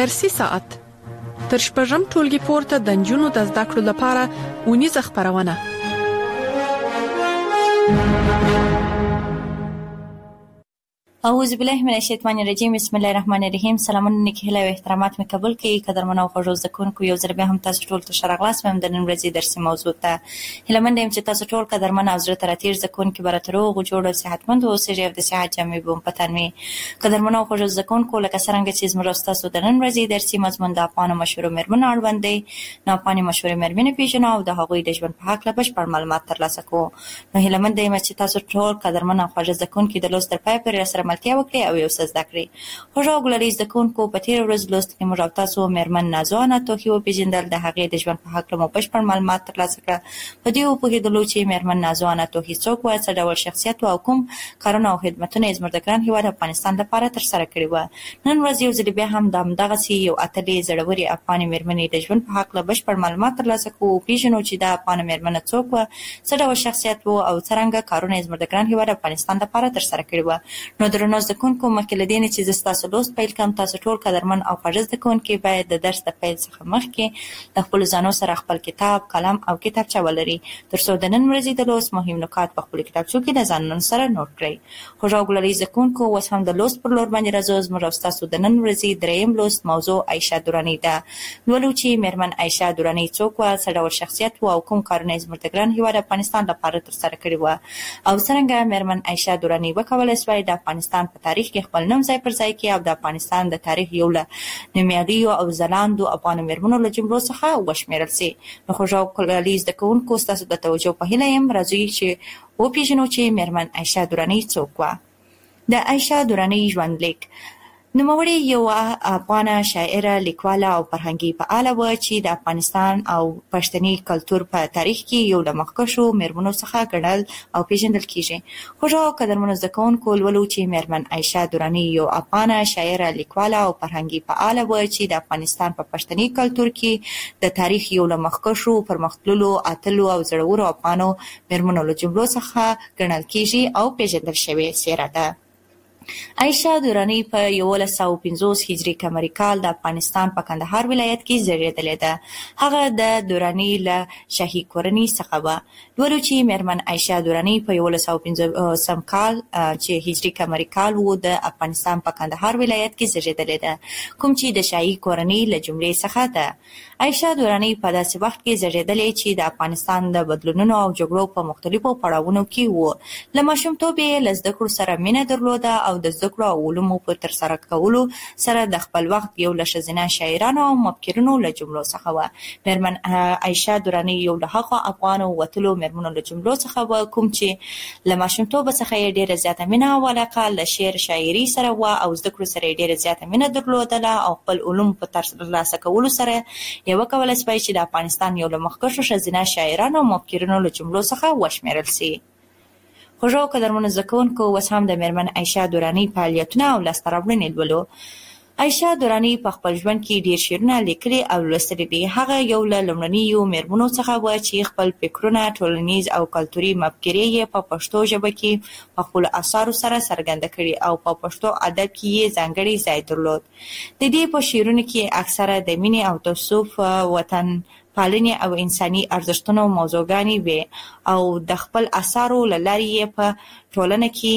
درسي ساعت تر شپږم ټولګي پورته د نجونو د زده کړو لپاره اونیزه خپرونه. اعوذ بالله من الشیطان الرجیم. بسم الله الرحمن الرحیم. سلامونه نیکی هیله او احترامات مې قبول کړئ. قدرمنو او خوږو زده کوونکو، یو ځل بیا هم تاسو ټول ته ښه راغلاست. د نن ورځې درسي موضوع ته هیله مند یم چې تاسو ټول قدرمن او زړه ته راتېر زده کوونکي به راته روغ جوړ او صحتمند اوسئ او د صحت جامې به مو په تن وي. قدرمنو او خوږو زده کوونکو، لکه څرنګه چې زموږ او ستاسو د نن ورځې درسي مضمون د افغانو مشهورو مېرمنو اړوند دی، نو افغاني مشهورې مېرمنې پېژنو او د هغوی د ژوند په هکله بشپړ معلومات ترلاسه کوو. نو هیله مند یم چې تاسو ټول قدرمن او خوږ زده کوونکي د لوست تر پایه پورې راسره ملتیا وکړئ او یو څه زده کړئ. خوږو او ګلالي زده کوونکو، په تېره ورځ لوست کې موږ او تاسو مېرمن نازو انا توخي وپېژندل. د هغې د ژوند په هکله مو بشپړ معلومات ترلاسه کړه. په دې وپوهېدلو چې مېرمن نازو انا توخي څوک وه، څه ډول شخصیت و او کوم کارونه او خدمتونه یې زموږ د ګران هېواد افغانستان لپاره ترسره کړي وه. نن ورځ یو ځلې بیا هم د همدغسې یو اتلې زړورې افغانې مېرمنې د ژوند په هکله بشپړ معلومات ترلاسه کوو، وپېژنو چې دا افغانه مېرمنه څوک وه، څه ډول شخصیت و او څرنګه کارونه یې زموږ د ګران هېواد افغانستان لپاره ترسره کړي وه. نو درنو زده کوونکو، مخکې له دې نه چې زه ستاسو لوست پیل کړم، تاسو ټول قدرمن او خوږ زده کوونکي باید د درس د پیل څخه مخکې د خپلو ځانو سره خپل کتاب، قلم او کتابچه ولرئ، تر څو د نن ورځې د لوست مهم نکات په خپلو کتابچو کې د ځانونو سره نوټ کړئ. خوږو او ګلالي زده کوونکو، اوس هم د لوست پر لور باندې راځو. زموږ او ستاسو د نن ورځې دریم لوست موضوع عایشه دراني ده. لولو چې مېرمن عایشه دراني څوک وه، څه ډول شخصیت و او کوم کارونه یې زموږ د ګران هېواد افغانستان لپاره ترسره کړي وه، او څرنګه مېرمن عایشه دراني وکولی سوای د افغانستان په تاریخ کې خپل نوم ځای پر ځای کړي او د افغانستان د تاریخ یو له نومیالیو او ځلانده افغانو مېرمنو له جملو څخه وشمېرل سي. نو خوږو او ګلالي زده کوونکو، ستاسو د توجه په هیله یم. راځئ چې وپېژنو چې مېرمن عایشه دراني څوک وه. د عایشه دراني ژوندلیک. نوموړې یوه افغانه شاعره، لیکواله او فرهنګي فعاله وه چې د افغانستان او پښتني کلتور په تاریخ کې یو له مخکښو مېرمنو څخه ګڼل او پېژندل کېږي. خوږو او قدرمنو زده کوونکو، لولو چې مېرمن عایشه دراني یو افغانه شاعره، لیکواله او فرهنګي فعاله وه چې د افغانستان په پښتني کلتور کې د تاریخ یو له مخکښو، پرمختللو، اتلو او زړورو افغانو مېرمنو له جملو څخه ګڼل کېږي او پېژندل شوې څېره ده. عایشه دراني په 1150 هجري قمري کال د افغانستان په کندهار ولایت کې زیږېدلې ده. هغه د دراني له شاهي کورنۍ څخه وه. لولو چې مېرمن عایشه دراني په 1150 کال چې هجري قمري کال و د افغانستان په کندهار ولایت کې زیږېدلې ده، کوم چې د شاهي کورنۍ له جملې څخه ده. عایشه دراني په داسې وخت کې زیږېدلې چې د افغانستان د بدلونونو او جګړو په مختلفو پړاوونو کې و. له ماشومتوبه یې له زده کړو سره مینه درلوده او د زده کړو او علومو په ترسره کولو سره د خپل وخت یو له ښځینه شاعرانو او مفکرینو له جملو څخه وه. مېرمن عایشه دراني یو له هغو افغانو وتلو مېرمنو له جملو څخه وه، کوم چې له ماشومتوبه څخه یې ډېره زیاته مینه او علاقه له شعر شاعري سره وه او زده کړو سره یې ډېره زیاته مینه درلودله او خپل علوم په ترلاسه کولو سره یې وکولی سوای چې د افغانستان یو له مخکښو ښځینه شاعرانو او مفکرینو له جملو څخه وشمېرل سي. خوږو او قدرمنو زده کوونکو، اوس هم د مېرمن عایشه دراني فعالیتونه او لاسته راوړنې لولو. عایشه دراني په خپل ژوند کې ډېر شعرونه لیکلي او لوستلي دي. هغه یو له لومړنیو مېرمنو څخه وه چې خپل فکرونه، ټولنیز او کلتوري مفکورې یې په پښتو ژبه کې په خپلو اثارو سره څرګنده کړي او په پښتو ادب کې یې ځانګړی ځای درلود. د دې په شعرونو کې اکثره د مینې او تصوف، وطن پالنې او انساني ارزښتونو موضوعګانې وې او د خپل اثارو له لارې یې په ټولنه کې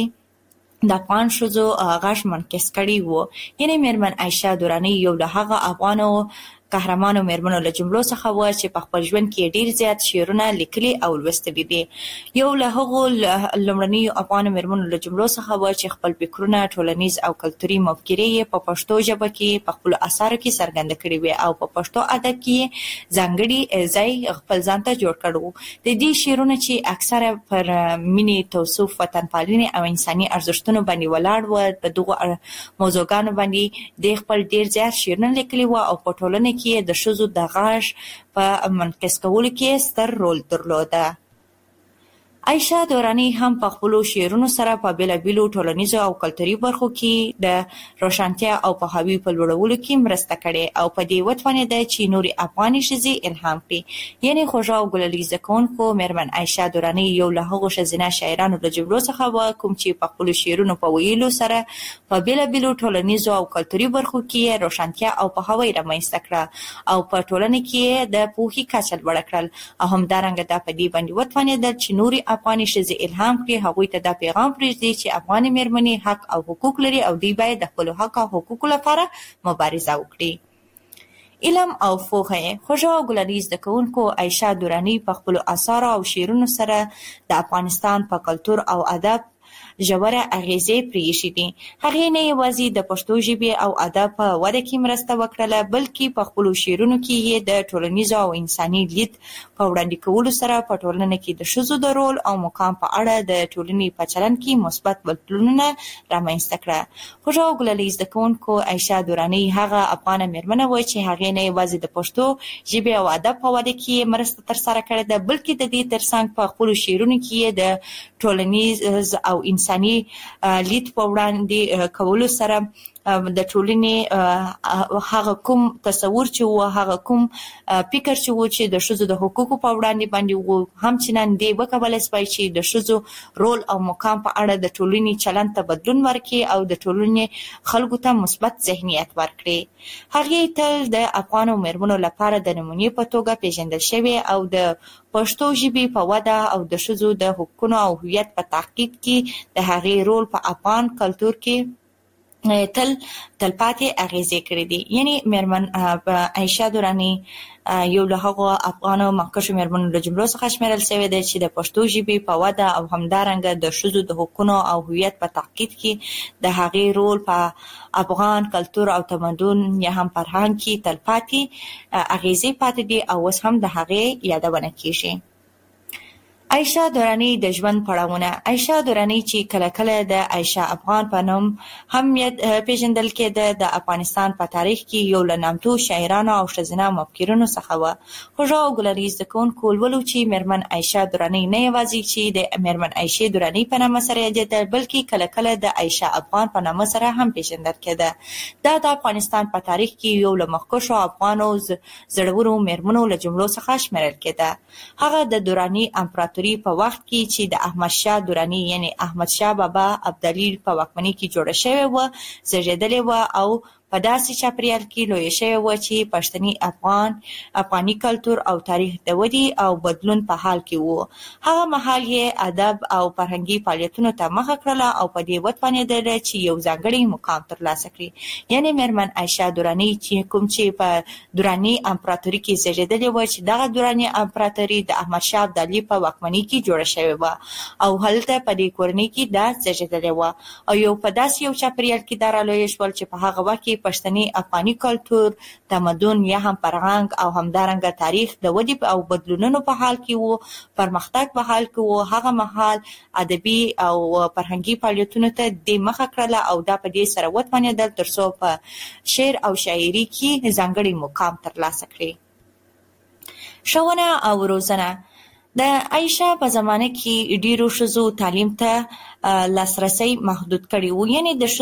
د افغان ښځو غږ منعکس کړی و. یعنې مېرمن عایشه دراني یو له هغه افغانو قهرمانو مېرمنو له جملو څخه وه چې په خپل ژوند کې ډېر زیات شعرونه لیکلي او لوستلي دي. یو له هغو لومړنیو افغانو مېرمنو له جملو څخه وه چې خپل فکرونه، ټولنیز او کلتوري مفکورې یې په پښتو ژبه کې په خپلو اثارو کې څرګنده کړي وې او په پښتو ادب کې یې ځانګړی ځای خپل ځان ته جوړ کړی و. د دې شعرونه چې اکثره پر مینې، تصوف، وطن پالنې او انساني ارزښتونو باندې ولاړ و، په دغو موضوعګانو باندې د خپل ډېر زیات شعرونه لیکلي و او په ټولنه کې د ښځو د غږ په منعکس کولو کې ستر رول درلوده. عایشه دورانی هم په خپلو شعرونو سره په بیلابیلو ټولنیزو او کلتوري برخو کې د روښانتیا او پوهاوي په لوړولو کې مرسته کړې او په دې وتوانېده چې نورې افغاني ښځې الهام کړي. یعنې خوږه او ګلالي زده کوونکو میرمن عایشه دورانی یو له هغو ښځینه شاعرانو له جملو څخه وه کوم چې په خپلو شعرونو په ویلو سره په بیلابیلو ټولنیزو او کلتوري برخو کې روښانتیا او پوهاوی رامنځته کړه او په ټولنه کې د پوهې کچه لوړه کړل او همدارنګه دا په دې باندې وتوانېدل چې نورې افغاني ښځې الهام کړي، هغوی ته دا پیغام پرېږدي چې افغاني میرمنې حق او حقوق لري او دوی باید د خپلو حق او حقوقو لپاره مبارزه وکړي. علم او پوهه. خوږه او ګلالي زده کوونکو عایشه دورانی په خپلو اثارو او شعرونو سره د افغانستان په کلتور او ادب ژوره اغیزې پرېښې دي. هغې نه یوازې د پښتو ژبې او ادب په وده کې مرسته وکړله بلکې په خپلو شعرونو کې یې د ټولنیزو او انساني لید په وړاندې کولو سره په ټولنه کې د ښځو د رول او مقام په اړه د ټولنې په چلند کې مثبت بدلونونه رامنځته کړه. خوږه او ګلالي زده کوونکو عایشه دورانی هغه افغانه میرمنه وه چې هغې نه یوازې د پښتو ژبې او ادب په وده کې مرسته ترسره کړې ده بلکې د دې ترڅنګ په خپلو شعرونو کې یې د ټولنیز او انساني لید په وړاندې کولو سره د ټولنې هغه کوم تصور چې و هغه کوم فکر چې و چې د ښځو د حقوقو په وړاندې باندې و همچنان دې وکولای شوای چې د ښځو رول او مقام په اړه د ټولنې چلند ته بدلون ورکړي او د ټولنې خلکو ته مثبت ذهنیت ورکړي. هغې تل د افغانو میرمنو لپاره د نمونې په توګه پیژندل شوې او د پښتو ژبې په وده او د ښځو د حقوقو او هویت په تحقیق کې د هغې رول په افغان کلتور کې تلپاتې اغیزې کړې دي. یعنی میرمن عایشه دورانی یو له هغو افغانو مخکښو میرمنو له جملو څخه شمیرل شوې ده چې د پښتو ژبې په وده او همدارنګه د ښځو د حقوقو او هویت په تحقیق کې د هغې رول په افغان کلتور او تمدن یا هم فرهنګ کې تلپاتې اغیزې پاتې دي او اوس هم د هغې یادونه کیږي. عایشه دورانی د ژوند پړاوونه. عایشه دورانی چې کله کله د عایشه افغان په نوم هم پیژندل کېده د افغانستان په تاریخ کې یو له نامتو شاعرانو او ښځینه مفکرینو څخه وه. خوږه او ګلالي زده کوونکو لولو چې میرمن عایشه دورانی نه یوازې چې د میرمن عایشې دورانی په نامه سره یادېده بلکې کله کله د عایشه افغان په نامه سره هم پیژندل کېده. دا د افغانستان په تاریخ کې یو له مخکښو افغانو زړورو میرمنو له جملو څخه شمیرل کېده. هغه د دورانی امپراتوري په وخت کې چې د احمد شاه دورانی یعنی احمد شاه بابا ابدالي په واکمنۍ کې جوړه شوې وه زېږېدلې وه او په داسې چاپریال کې لویه شوې وه چې پښتني افغاني کلتور او تاریخ د ودې او بدلون په حال کې وو. هغه مهال یې ادب او فرهنګي فعالیتونو ته مخه کړله او په دې وتوانېدله چې یو ځانګړی مقام ترلاسه کړي. یعنې میرمن عایشه دورانی چې کوم چې په دوراني امپراتوري کې زېږېدلې وه چې دغه دوراني امپراتوري د احمد شاه ابدالي په واکمنۍ کې جوړه شوې وه او هلته په دې کورنۍ کې دا زېږېدلې وه او یو په داسې یو چاپریال کې دا رالویه شول چې په هغه وخت کې پښتني افغاني کلتور تمدن یا هم فرهنګ او همدارنګه تاریخ د ودې او بدلونونو په حال کې وو پرمختګ په حال کې وو. هغه مهال ادبي او فرهنګي فعالیتونو ته د مخه کړله او دا په دې سره وتوانېدل تر څو په شعر او شاعري کې ځانګړی مقام ترلاسه کړي. ښوونه او روزنه. د عایشه په زمانه کې ډیرو ښځو تعلیم ته لاسرسی محدود کړی وو. یعنی د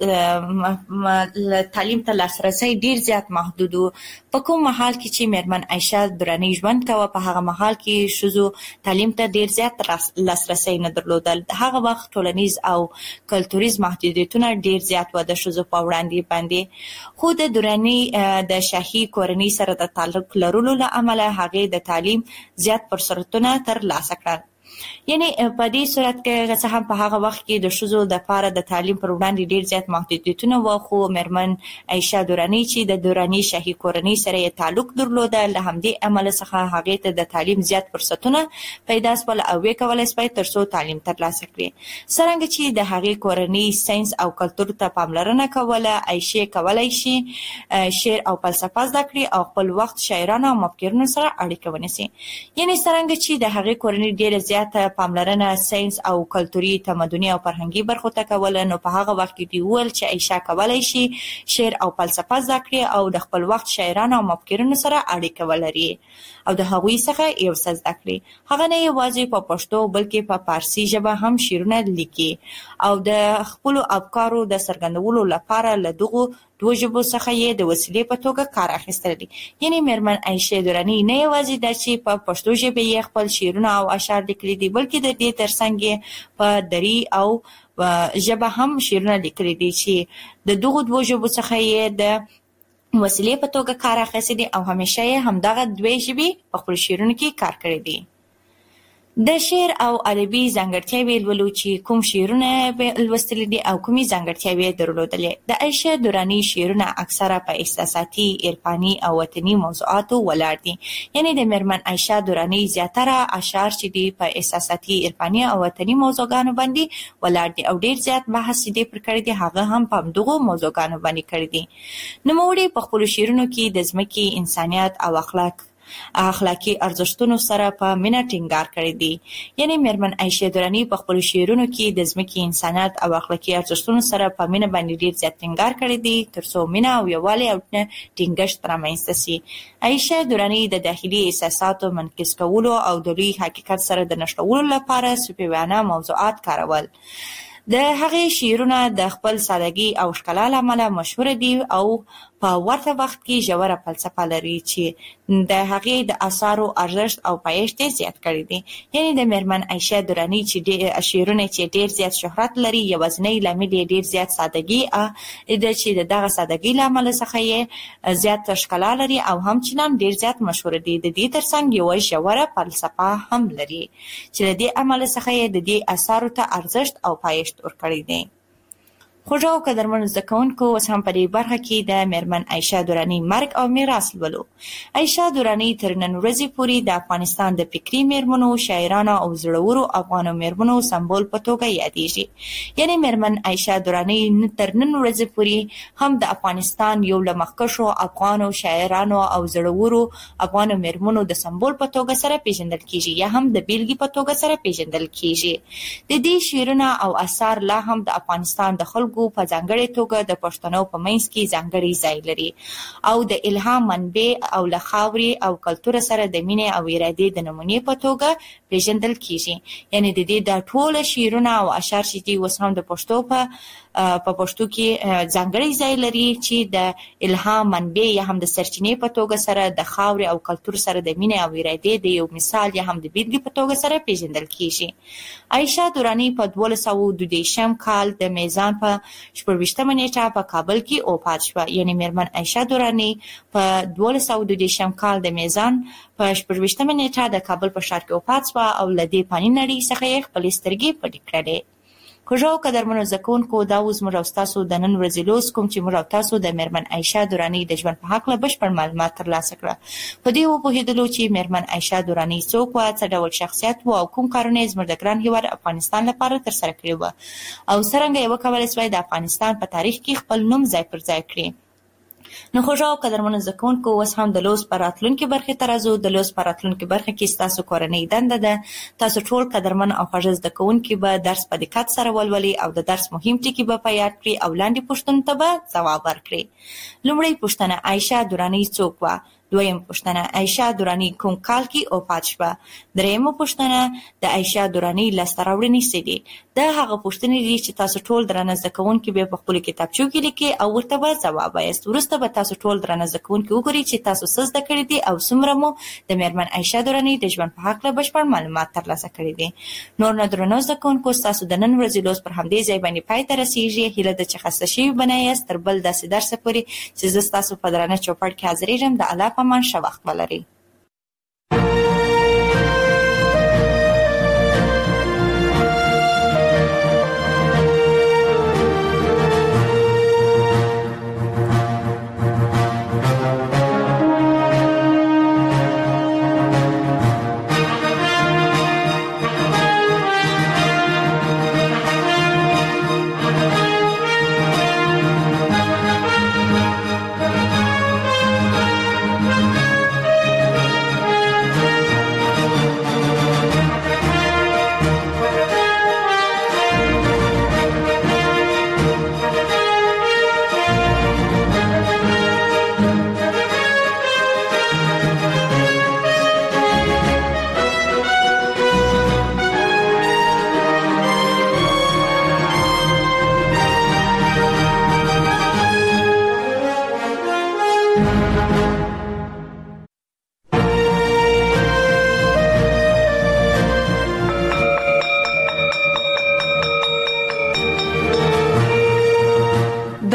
ښځو تعلیم ته لاسرسی ډیر زیات محدود وو. په کوم مهال کې چې میرمن عایشه دورانی ژوند کوه په هغه مهال کې ښځو تعلیم ته ډیر زیات لاسرسی نه درلودل. هغه وخت ټولنیز او کلتوریز محدودیتونه ډیر زیات وو د ښځو په وړاندې باندې. خو د دورانی د شاهي کورنۍ سره د تعلق لرلو له امله هغې د تعلیم زیات فرصتونه ترلاسه کړل. یعنی په دې صورت کې چې هم په هغه وخت کې د ښځو لپاره د تعلیم پر وړاندې ډیر زیات محدودیتونه وو خو میرمن عایشه دورانی چې د دورانی شاهي کورنۍ سره یې تعلق درلوده له همدې امله څخه هغې ته د تعلیم زیات فرصتونه پیدا شول او وکولای شوای تر څو تعلیم ترلاسه کړي. څرنګه چې د هغې کورنۍ ساينس او کلتور ته پاملرنه کوله عایشه کولای شي شعر او فلسفه زده کړي او خپل وخت شاعرانو او مفکرینو سره اړیکه ونیسي. یعنی څرنګه چې د هغې کورنۍ ډیره زیاته پاملرنه ساينس او کلتوري تمدني او فرهنګي برخو ته کوله، نو په هغه وخت کې دی ویل چې عایشه کولای شي شعر او فلسفه زده کړي او د خپل وخت شاعرانو او مفکرینو سره اړیکه ولري او د هغوی څخه یو څه زده کړي. هغه نه یوازې په پښتو بلکې په فارسي ژبه هم شعرونه لیکي او د خپل افکارو د څرګندولو لپاره له دغو دوه ژبو څخه یې د وسیلې په توګه کار اخیستل دي. یعنی میرمن عایشه درانی نه یوازې د چې په پښتو ژبه یې خپل شعرونه او اشعار لیکلي دي، بلکې د دې ترڅنګ یې په دري او ژبه هم شعرونه لیکلي دي چې د دغو دوه ژبو څخه یې د وسیلې په توګه کار اخیستی دي او همیشه یې همدغه دوه ژبې په خپل شعرونو کې کار کړی دي. د شعر او ادبي ځانګړتیاوې لولو چې کوم شعرونه به لوستل دي او کومي ځانګړتیاوې درلودلې. د عایشه درانی شعرونه اکثره په احساساتي، عرفاني او وطني موضوعاتو ولاړ دي. یعنی د میرمن عایشه درانی زیاتره اشعار چې دي په احساساتي، عرفاني او وطني موضوعاتو باندې ولاړ دي او ډیر زیات بحث دې پر کړی دي، هغه هم په دغه موضوعاتو باندې کړی دي. نوموړي په خپل شعرونو کې د ځمکې، انسانیت او اخلاقی ارزښتونو سره په مینه ټینګار کړی دی. یعنی میرمن عایشه درانی په خپل شعرونو کې د ځمکې، انسانیت او اخلاقی ارزښتونو سره په مینه باندې ډیر زیات ټینګار کړی دی ترڅو مینه او یووالی او ټینګښت رامنځته شي. عایشه درانی د داخلي احساساتو منعکس کولو او د لوی حقیقت سره د نښلولو لپاره صوفیانه موضوعات کارول. د هغې شعرونه د خپل سادګي او ښکلا له امله مشهور دي او په ورته وخت کې ژوره فلسفه لري چې د هغې د اثارو ارزښت او پایښت زیات کړی دی. یعنی د میرمن عایشه درانی چې شعرونه چې ډیر زیات شهرت لري، یوازینی لامل یې ډیر زیات سادګي ده چې دغه سادګي له امله څخه یې زیات ښکلا لري او همچنان ډیر زیات مشهور دي. د دې ترڅنګ یوه ژوره فلسفه هم لري چې له دې امله څخه یې د دې اثارو ته ارزښت او پایښت ورکړی دی. خوږو او قدرمنو زده کوونکو، اوس هم په دې برخه کې د میرمن عایشه درانی مرګ او میراث لولو. عایشه درانی تر نن ورځې پورې د افغانستان د فکري میرمنو، شاعرانو او زړورو افغانو میرمنو سمبول په توګه یادېږي. یعنی میرمن عایشه درانی تر نن ورځې پورې هم د افغانستان یو له مخکښو افغانو شاعرانو او زړورو افغانو میرمنو د سمبول په توګه سره پیژندل کیږي یا هم د بیلګې په توګه سره پیژندل کیږي. د دې شعرونه او اثار لا هم د افغانستان د خلکو په ځانګړې توګه د پښتنو په منځ کې ځانګړی ځای لري او د الهام منبع او له خاورې او کلتور سره د مینې او ارادې د نمونې په توګه پیژندل کیږي. یعنی د دې د ټول شعرونه او اشعار چې دي اوس هم د پښتو په پښتو کې ځانګړی ځای لري چې د الهام منبع یا هم د سرچینې په توګه سره د خاورې او کلتور سره د مینې او ارادې د یو مثال یا هم د بیلګې په توګه سره پیژندل کیږي. عایشه درانی په 1222 کال د میزان په 14مه نیټه په کابل کې وفات شوه. یعنی میرمن عایشه درانی په 1222 کال د میزان په 14مه نیټه د کابل په ښار کې وفات شوه او له دې فاني نړۍ څخه یې خپلې سترګې پټې کړې. خوږو او قدرمنو زده کوونکو، دا اوس موږ او ستاسو د نن ورځې لوست کوم چې موږ او تاسو د میرمن عایشه درانی د ژوند په هکله بشپړ معلومات ترلاسه کړه. په دې وپوهېدلو چې میرمن عایشه درانی څوک وه، څه ډول شخصیت و او کوم کارونه یې زموږ د ګران هېواد افغانستان لپاره ترسره کړي وه او څرنګه یې وکولی سوای د افغانستان په تاریخ کې خپل نوم ځای پر ځای کړي. نو خوږو او قدرمنو زده کوونکو، اوس هم د لوست په راتلونکي برخې ته راځو. د لوست په راتلونکي برخه کې ستاسو کورنۍ دنده ده تاسو ټول قدرمن او خوږ زده کوونکي به درس په دقت سره ولولئ او د درس مهم ټکي به په یاد کړئ او لاندې پوښتنو ته به ځواب ورکړئ. لومړی پوښتنه: عایشه درانی څوک وه؟ دویم پوښتنه: عایشه درانی کوم کال کې وفات شوه؟ دریمه پوښتنه: د عایشه درانی لاسته راوړنې څه دي؟ دا هغه پوښتنې دي چې تاسو ټول درنه زده کوونکي به په خپلو کتابچو کې لیکئ او ورته به ځواب وایاست. وروسته به تاسو ټول درنه زده کوونکي وګورئ چې تاسو څه زده کړي دي او څومره مو د میرمن عایشه درانی د ژوند په هکله بشپړ معلومات ترلاسه کړي دي. نور نو درنو زده کوونکو، ستاسو د نن ورځې لوست پر همدې ځای باندې پای ته رسېږي. هیله ده چې خسته شوي به نه یاست. تر بل داسې درسه پورې چې زه ستاسو په درانه چوپړ کې حاضرېږم، د الله په امان ښه وخت ولرئ.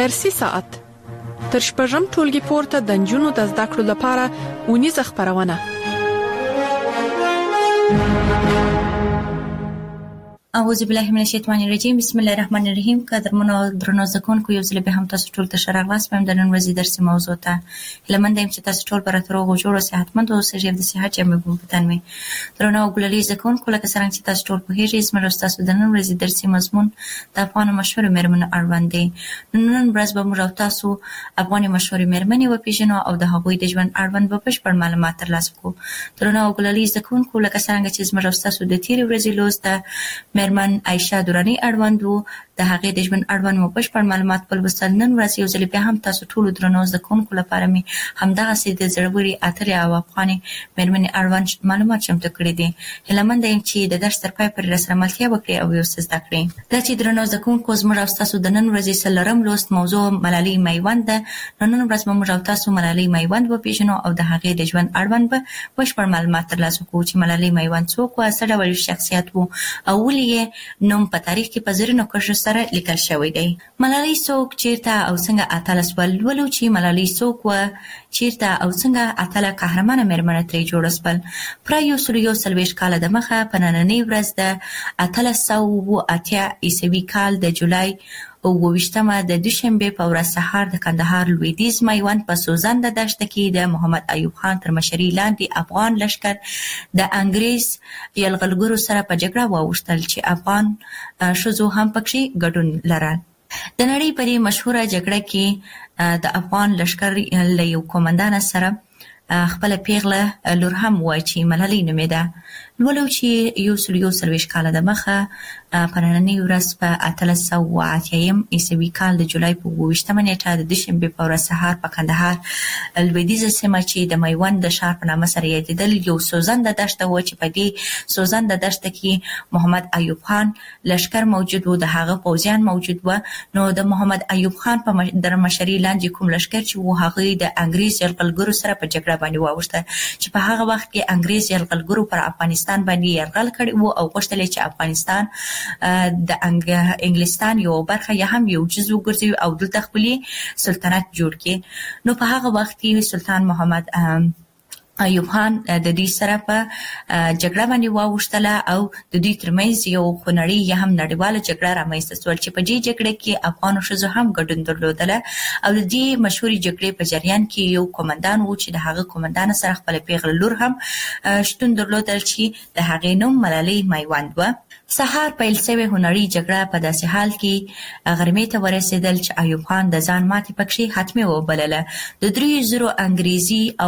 فارسي ساعت تر شپږم ټولګي پورته د نجونو د زده کړو لپاره اونیزه خپرونه. اعوذ بالله من الشیطان الرجیم. بسم الله الرحمن الرحیم. قدرمنو درنو زکونکو یو ځل به هم تاسو ټول ته شراغلاس پم د نن ورځې درس موضوع ته لمن دیم چې تاسو ټول پر تر وګورئ جوړ صحتمند او سجیب د صحت جمع بوتن می درنو ګللي زکونکو لکه څنګه چې تاسو ټول په هیڅ زموږ تاسو د نن ورځې درس مضمون د افغان مشهور میرمن اړوند دی. نن ورځ به موږ تاسو افغان مشهور میرمنې و پیژنو او د هغوی د ژوند اړوند به بشپړ معلومات ترلاسه کوو. درنو ګللي زکونکو لکه څنګه چې زموږ تاسو د تیر ورځې لوست میرمن عائشه درانی اړوند وو د هغې د ژوند اړوند مو بشپړ معلومات په لوستل نن ورځ یو ځل بیا هم تاسو ټولو درنو زده کوونکو لپاره مې همدغسې د زړورې اترې او افغانې میرمنې اړوند معلومات چمتو کړي دي. هیله منده یم چې د درس تر پای پورې راسره ملتیا وکړئ او یو څه زده کړئ. دا چې درنو زده کوونکو زموږ او ستاسو د نن ورځې څلورم لوست موضوع ملالۍ میوند ده. نن ورځ به موږ او تاسو ملالۍ میوند وپېژنو او د هغې د ژوند اړوند به بشپړ معلومات ترلاسه کوو چې ملالۍ میوند څوک وه، څه ډول شخصیت وو او ولې یې نوم په تاریخ کې په زرینو کرښو سره لیکل شوی دی. ملالۍ څوک، چیرته او څنګه اتله سول؟ ولولو چې ملالۍ څوک وه، چیرته او څنګه اتله قهرمانه میرمنه ترې جوړه سول. پوره 140 کاله دمخه په نننۍ ورځ د 1880 عیسوي کال د جولای 28 د دوشنبې په ورځ سهار د کندهار لویدیځ میوند په سوزنده دښته کې د محمد ایوب خان تر مشرۍ لاندې افغان لښکر د انګریز یرغلګرو سره په جګړه واوښتل چې افغان ښځو هم پکې ګډون لرل. د نړۍ په دې مشهوره جګړه کې د افغان لښکر له یو قومندان سره خپله پیغله لور هم وه چې ملالۍ نومېده. لولو چې 140 کاله دمخه په نننۍ ورځ په 1880 عیسوي کال د جولای په 28 نیټه د دوشنبې په ورځ سهار په کندهار لویدیځه سیمه چې د میوند د ښار په نامه سره یادېدل یو سوزنده دښته وه چې په دې سوزنده دښته کې محمد ایوب خان لښکر موجود و، د هغه پوځیان موجود وه. نو د محمد ایوب خان په در مشرۍ لاندې کوم لښکر چې و هغوی د انګریز یرغلګرو سره په جګړه باندې واوښته چې په هغه وخت کې انګریز یرغلګرو پر افغانستان باندې یرغل کړی و او غوښتل یې چې افغانستان د انګلستان یو برخه یا هم یو جزو ګرځوي او دلته خپلې سلطنت جوړ کړي. نو په هغه وخت کې سلطان محمد ایوب خان د دوی سره په جګړه باندې واوښتله او د دوی ترمنځ یو خونړۍ یا هم نړیواله جګړه رامنځته سول چې په دې جګړه کې افغانو ښځو هم ګډون درلودله او د دې مشهورې جګړې په جریان کې یو قومندان و چې د هغه قومندان سره خپله پیغله لور هم شتون درلودل چې د هغې نوم ملالۍ میوند وه. سهار پیل شوې هنري جګړه په داسې حال کې غرمې ته ورسېدل چې ایوب خان د ځان ماتې پکې حتمي وبلله. د 300 انګریزي او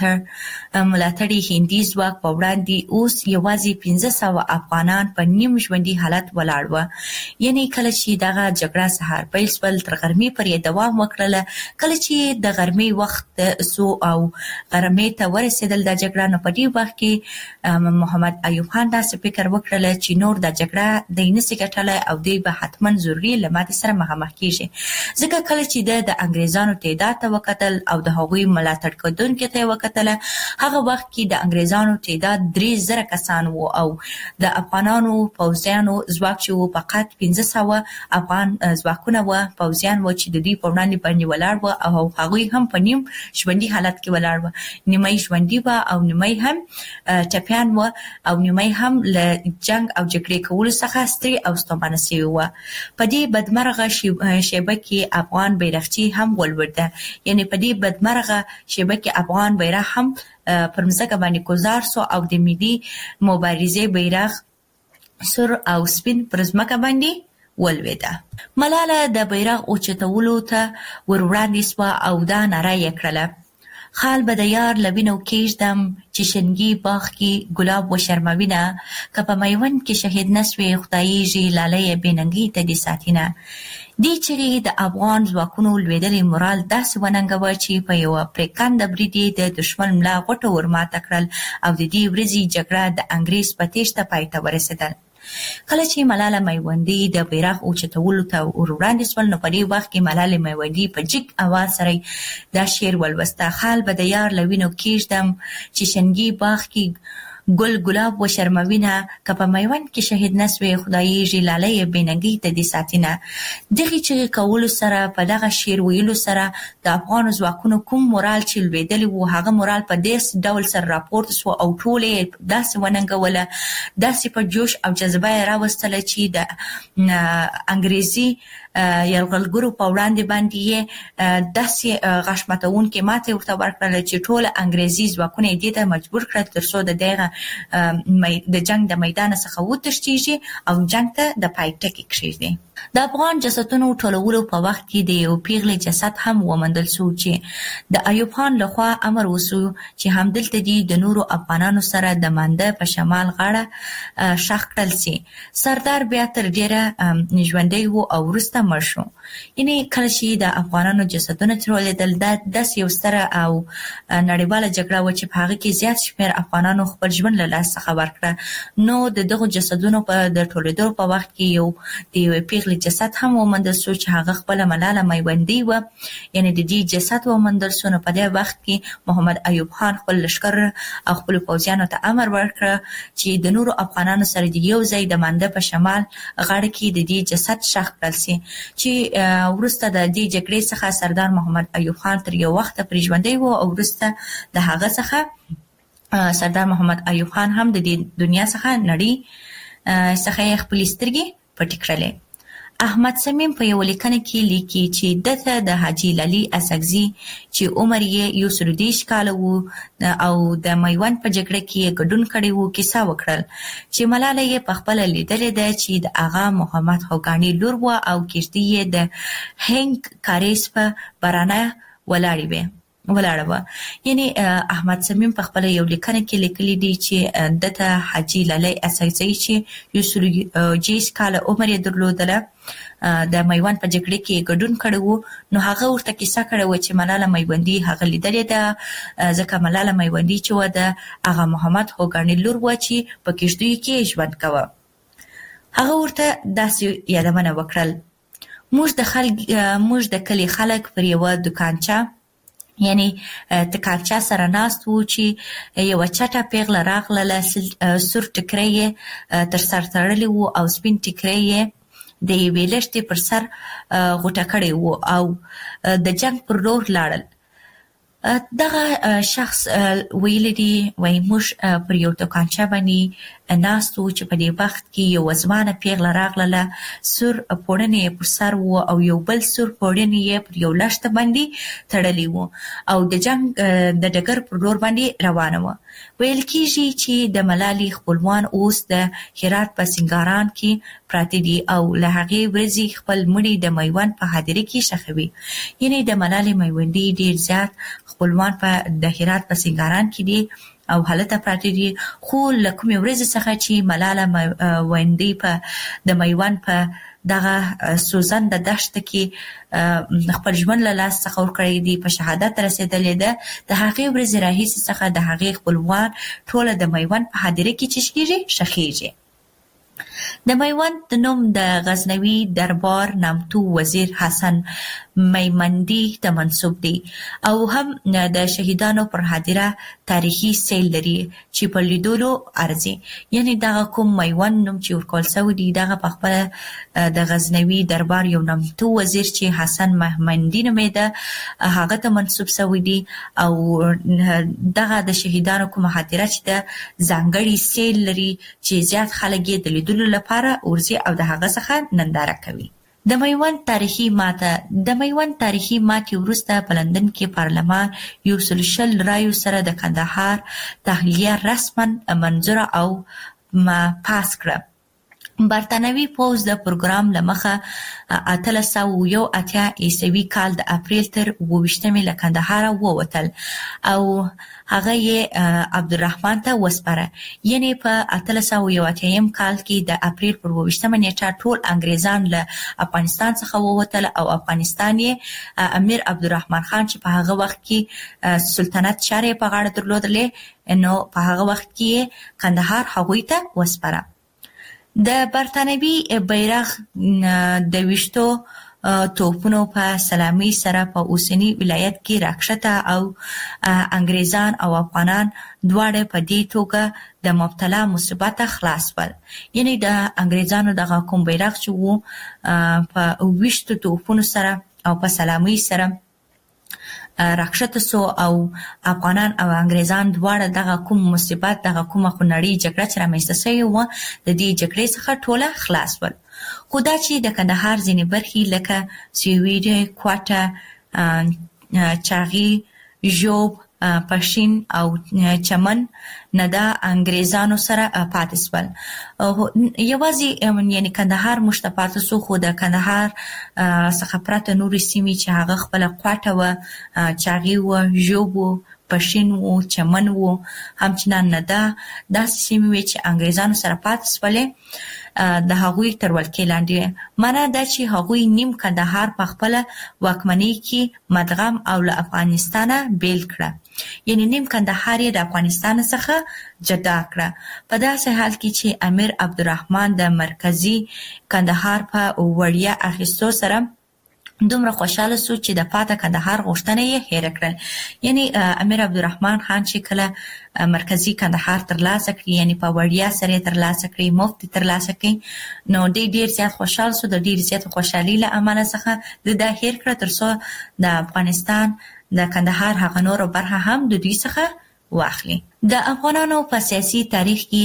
ملاتړي هندي ځواک په وړاندې اوس یوازې 500 افغانان په نیم ژوندي حالت ولاړ وه. یعنې کله چې دغه جګړه سهار پیل شول تر غرمې پورې دوام وکړله. کله چې د غرمې وخت سو او غرمې ته ورسېدل د جګړه، نو په دې وخت کې محمد ایوب خان داسې فکر وکړله چې نور د جګړه دی نسي ګټلی او دی به حتما ضروري له ماتې سره مخامخ کېږي. ځکه کله چې د انګریزانو تعداد ته وکتل او د هغوی ملاتړ کوونکو ته یې وکتله، هغه وخت کې د انګریزانو تعداد 3000 کسان وو او د افغانانو پوځیانو ځواک چې وو فقط 500 افغان ځواکونه وه، پوځیان وو چې د دوی په وړاندې باندې ولاړ وه او هغوی هم په نیم ژوندي حالت کې ولاړ وه. نیمه ژوندي وه او نیمه هم ټپیان وه او نیمه هم له جنګ او جګړې کولو څخه ستړي او ستومانه شوي وه. په دې بدمرغه شیبه کې افغان بیرغچی هم ولوېده. یعنې په دې بدمرغه شیبه کې افغان بیرغ هم پر مځکه باندې ګذار سو او د ملي مبارزې بیرغ سور او سپین پر مځکه باندې ولوېده. ملاله د بیرغ اوچتولو ته ور وړاندې سوه او دا ناره یې کړله: خال به د یار لبینو کېږدم چې شنګي باغ کې ګلاب وشرموینه، که په میوند کې شهید نسوې خدایږي لالی بېننګۍ ته دې ساتینه. دې چغې د افغان ځواکونو لوېدلې مورال داسې وننګوه چې په یوه پرېکنده برید یې د دښمن ملا غوټه ورماته کړل او د دې ورځې جګړه د انګریز په تېښته پای ته ورسېدل. کله چې ملاله میوندي د بیرغ اوچتولو ته ور وړاندې سول، نو په دې وخت کې ملاله میوندي په جګ اواز سره دا شعر ولوسته: خال به د یار له وینو کېږدم چې شنګي باغ کې ګل ګلاب و شرموینه که په میوند کې شهید نسوي خدایي ژلاله بنګي ته دي ساتینه. دغه چې کول سره په دغه شعر ویلو سره د افغان ځواکونو کوم مورال چې لویدلی وو هغه مورال په دې ډول سره راپورته شو او ټول داسې وننګوله، داسې په جوش او جذبه راوستله چې د انګریزي یرغلګرو په وړاندې باندې داسې غشمتون کې ماته ورته ورکړل چې ټول انګریزي ځواکونه دې ته مجبور کړل ترڅو د جنگ د میدان څخه وتښتیږي او جنگ ته د پای ټکی کېږدي. د افغان جسدونو ټولولو په وخت کې د یو پیغلې جسد هم ومندل شو چې د ایوب خان لخوا امر وشو چې همدلته د نورو افغانانو سره د مانده په شمال غاړه شخ کړل شي. سردار بیا تر ډیره ژوندی و او وروسته مړ شو. یعنی کله چې د افغانانو جسدونه ترولېدل داسې یو ستره او نړیواله جګړه و چې په هغه کې زیات شمېر افغانانو خپل ژوند له لاسه څخه ورکړه. نو د دغو جسدونو په د ټولېدو په وخت کې یو د یوې پیغلې جسد هم وموندل شو چې هغه خپله ملاله میوندۍ وه، یعنې د دې جسد وموندل شو. نو په دې وخت کې محمد ایوب خان خپل لښکر او خپلو پوځیانو ته امر ورکړه چې د نورو افغانانو سره د یو ځای د مانده په شمال غاړه کې د دې جسد شخ کړل شي چې وروسته د دې جګړې څخه سردار محمد ایوب خان تر یو وخته پرې ژوندی و او وروسته د هغه څخه سردار محمد ایوب خان هم د دې دنیا څخه نړۍ څخه خپلې سترګې پټې کړلې. احمد صمیم په یو لیکنه کې لیکي چې دته د حاجي لالی اسکزي چې عمر یې 130 کاله وو او د میوند په جګړه کې ګډون کړی وو کیسه وکړل چې ملاله یې په خپل لیدلې ده چې د آغا محمد خوګانی لور و او کېږدي یې د هنګ کاریس په برانه ولاړې وه. یعنی احمد صمیم په خپل یو لیکنه کې لیکلی دی چې دته حاجي لالی اسکزي چې 130 کاله عمر یې درلودله د میوند په جګړه کې ګډون کړی وو. نو هغه ورته کیسه کړې وه چې ملاله میوندي هغه لیدلې ده، ځکه ملاله میوندي چې و د آغا محمد خوګانی لور و چې په کېږدیو کې ژوند کوه. هغه ورته داسې یادونه وکړل: موږ د کلي خلک پر یوه دوکانچه یعنی تکانچه سره ناست وو چې یوه چټه پیغله راغله، سور ټکری یې تر سر تړلی وو او سپین ټکری یې د یوې لښتې پر سر غوټه کړی وو او د جنگ پر لور لاړل. دغه شخص ویلی دی وایي موږ پر یو دوکانچه باندې ناست وو چې په دې وخت کې یو ځوانه پیغله راغله، سور پوړنې یې پر سر وو او یو بل سور پوړنې یې پر یو لښته باندې تړلی وو او د جنگ د ډګر پر لور باندې روانه وه. ویل کېږي چې د ملالې خپلوان اوس د هرات په سنګاران کې پراته دي او له هغې ورځې خپل مړي د میوند په هدیره کې ښخوي. یعنې د ملالې میوندي ډېر زیات خپلوان په د هرات په سنګاران کې دي او هلته پراته دي، خو له کومې ورځې څخه چې ملاله میوندي په د میوند په دغه سوزنده دښته کې خپل ژوند له لاس څخه ورکړی دی، په شهادت رسېدلې ده، د هغې ورځې راهیسې څخه د هغې خپلوان ټوله د میوند په هدیره کې چشکېږي ښخېږي. د میوند د نوم د غزنوي دربار نامتو وزیر حسن میمندي ته منسوب دی او هم د شهیدانو پر هدیره تاریخي سیل لري چې په لیدلو ارزي. یعنی دغه کوم میوند نوم چې ورکول شوی دی دغه په خپله د غزنوي دربار یو نامتو وزیر چې حسن میمندي نومېده هغه ته منسوب شوی دی او دغه د شهیدانو کومه هدیره چې د ځانګړي سیل لري چې زیات خلک یې د لیدلو لپاره ورځي او د هغه څخه ننداره کوي. د میوند تاریخي ماتې وروسته په لندن کې پارلمان 120 رایو سره د کندهار تحلیه رسما منظوره او پاس کړه. برتانوي پوځ د پروګرام له مخه 1881 عیسوي کال د اپریل تر 28 له کندهار ووتل او هغه یې عبدالرحمن ته وسپاره. یعنی په 1881 کال کې د اپریل پر 28 نیټه ټول انګریزان له افغانستان څخه ووتل او افغانستان یې امیر عبدالرحمن خان چې په هغه وخت کې سلطنت چارې په غاړه درلودلې نو په هغه وخت کې کندهار هغوی ته وسپاره. د برتانوي بیرغ د ویشتو توپونو په سلامي سره په اوسنی ولایت کې راکښته او انګریزان او افغانان دواړه په دې توګه د مبتلا مصیبت خلاص ول. یعنی د انګریزانو دغه کوم بیرغ چې وو په 20 توپونو سره او په سلامي سره راکښته سو او افغانان او انګریزان دواړه دغه کوم مصیبت دغه کومه خونړۍ جګړه چې رامنځته شوې وه د دې جګړې څخه ټوله خلاص ول. خو دا چې د کندهار ځینې برخې لکه سویډ، کوټه، چاغي، ژوب، پښین او چمن نه د انګریزانو سره پاتې شول. یوازې یعنی کندهار موږ ته پاتې شو، خو د کندهار څخه پرته نورې سیمې چې هغه خپله کوټه وه، چاغي وه، ژوب وه، پښین وو، چمن وو، همچنان نه ده داسې سیمې وې چې انګریزانو سره پاتې شولې د هغوی تر ولکې لاندې. معنا دا چې هغوی نیم کندهار په خپله واکمنۍ کې مدغم او له افغانستانه بیل کړه، یعنی نیم کندهار یې د افغانستان څخه جدا کړه. په داسې حال کې چې امیر عبدالرحمن د مرکزي کندهار په وړیا اخیستو سره دومره خوشاله سو چې د پاته کندهار غوښتنه یې هېره کړل. یعنی امیر عبدالرحمن خان چې کله مرکزي کندهار ترلاسه کړي، یعنی په وړیا سره ترلاسه کړي، مفت ترلاسه کړي، نو ډېر زیات خوشاله سو. د ډېر زیات خوشحالۍ له امله څخه د هېر کړه ترڅو د افغانستان د کندهار هغه نور برخه هم د دوی څخه واخلي. د افغانانو په سیاسي تاریخ کې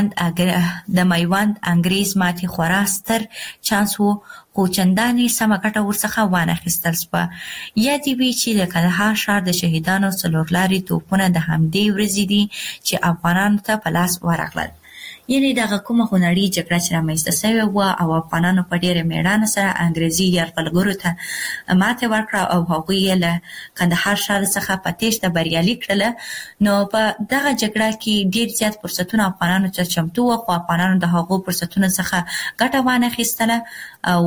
د میوند انګریز ماتې خورا ستر چانس وو، خو چندانې سمه ګټه ورڅخه وانخیستل شوه. یا دې وي چې د کندهار ښار د شهیدانو څلورلارې توپونه د همدې ورځې دي چې افغانانو ته په لاس ورغلل. یعنی دغه کومه خونړۍ جګړه چې رامنځته شوې وه او افغانانو په ډېره مېړانه سره انګریزي یرغلګرو ته ماتې ورکړه او هغوی یې له کندهار ښار څخه په تېښته بریالي کړله. نو په دغه جګړه کې ډېر زیات فرصتونه افغانانو ته چمتو وه، خو افغانانو د هغو فرصتونو څخه ګټه وانخیستله او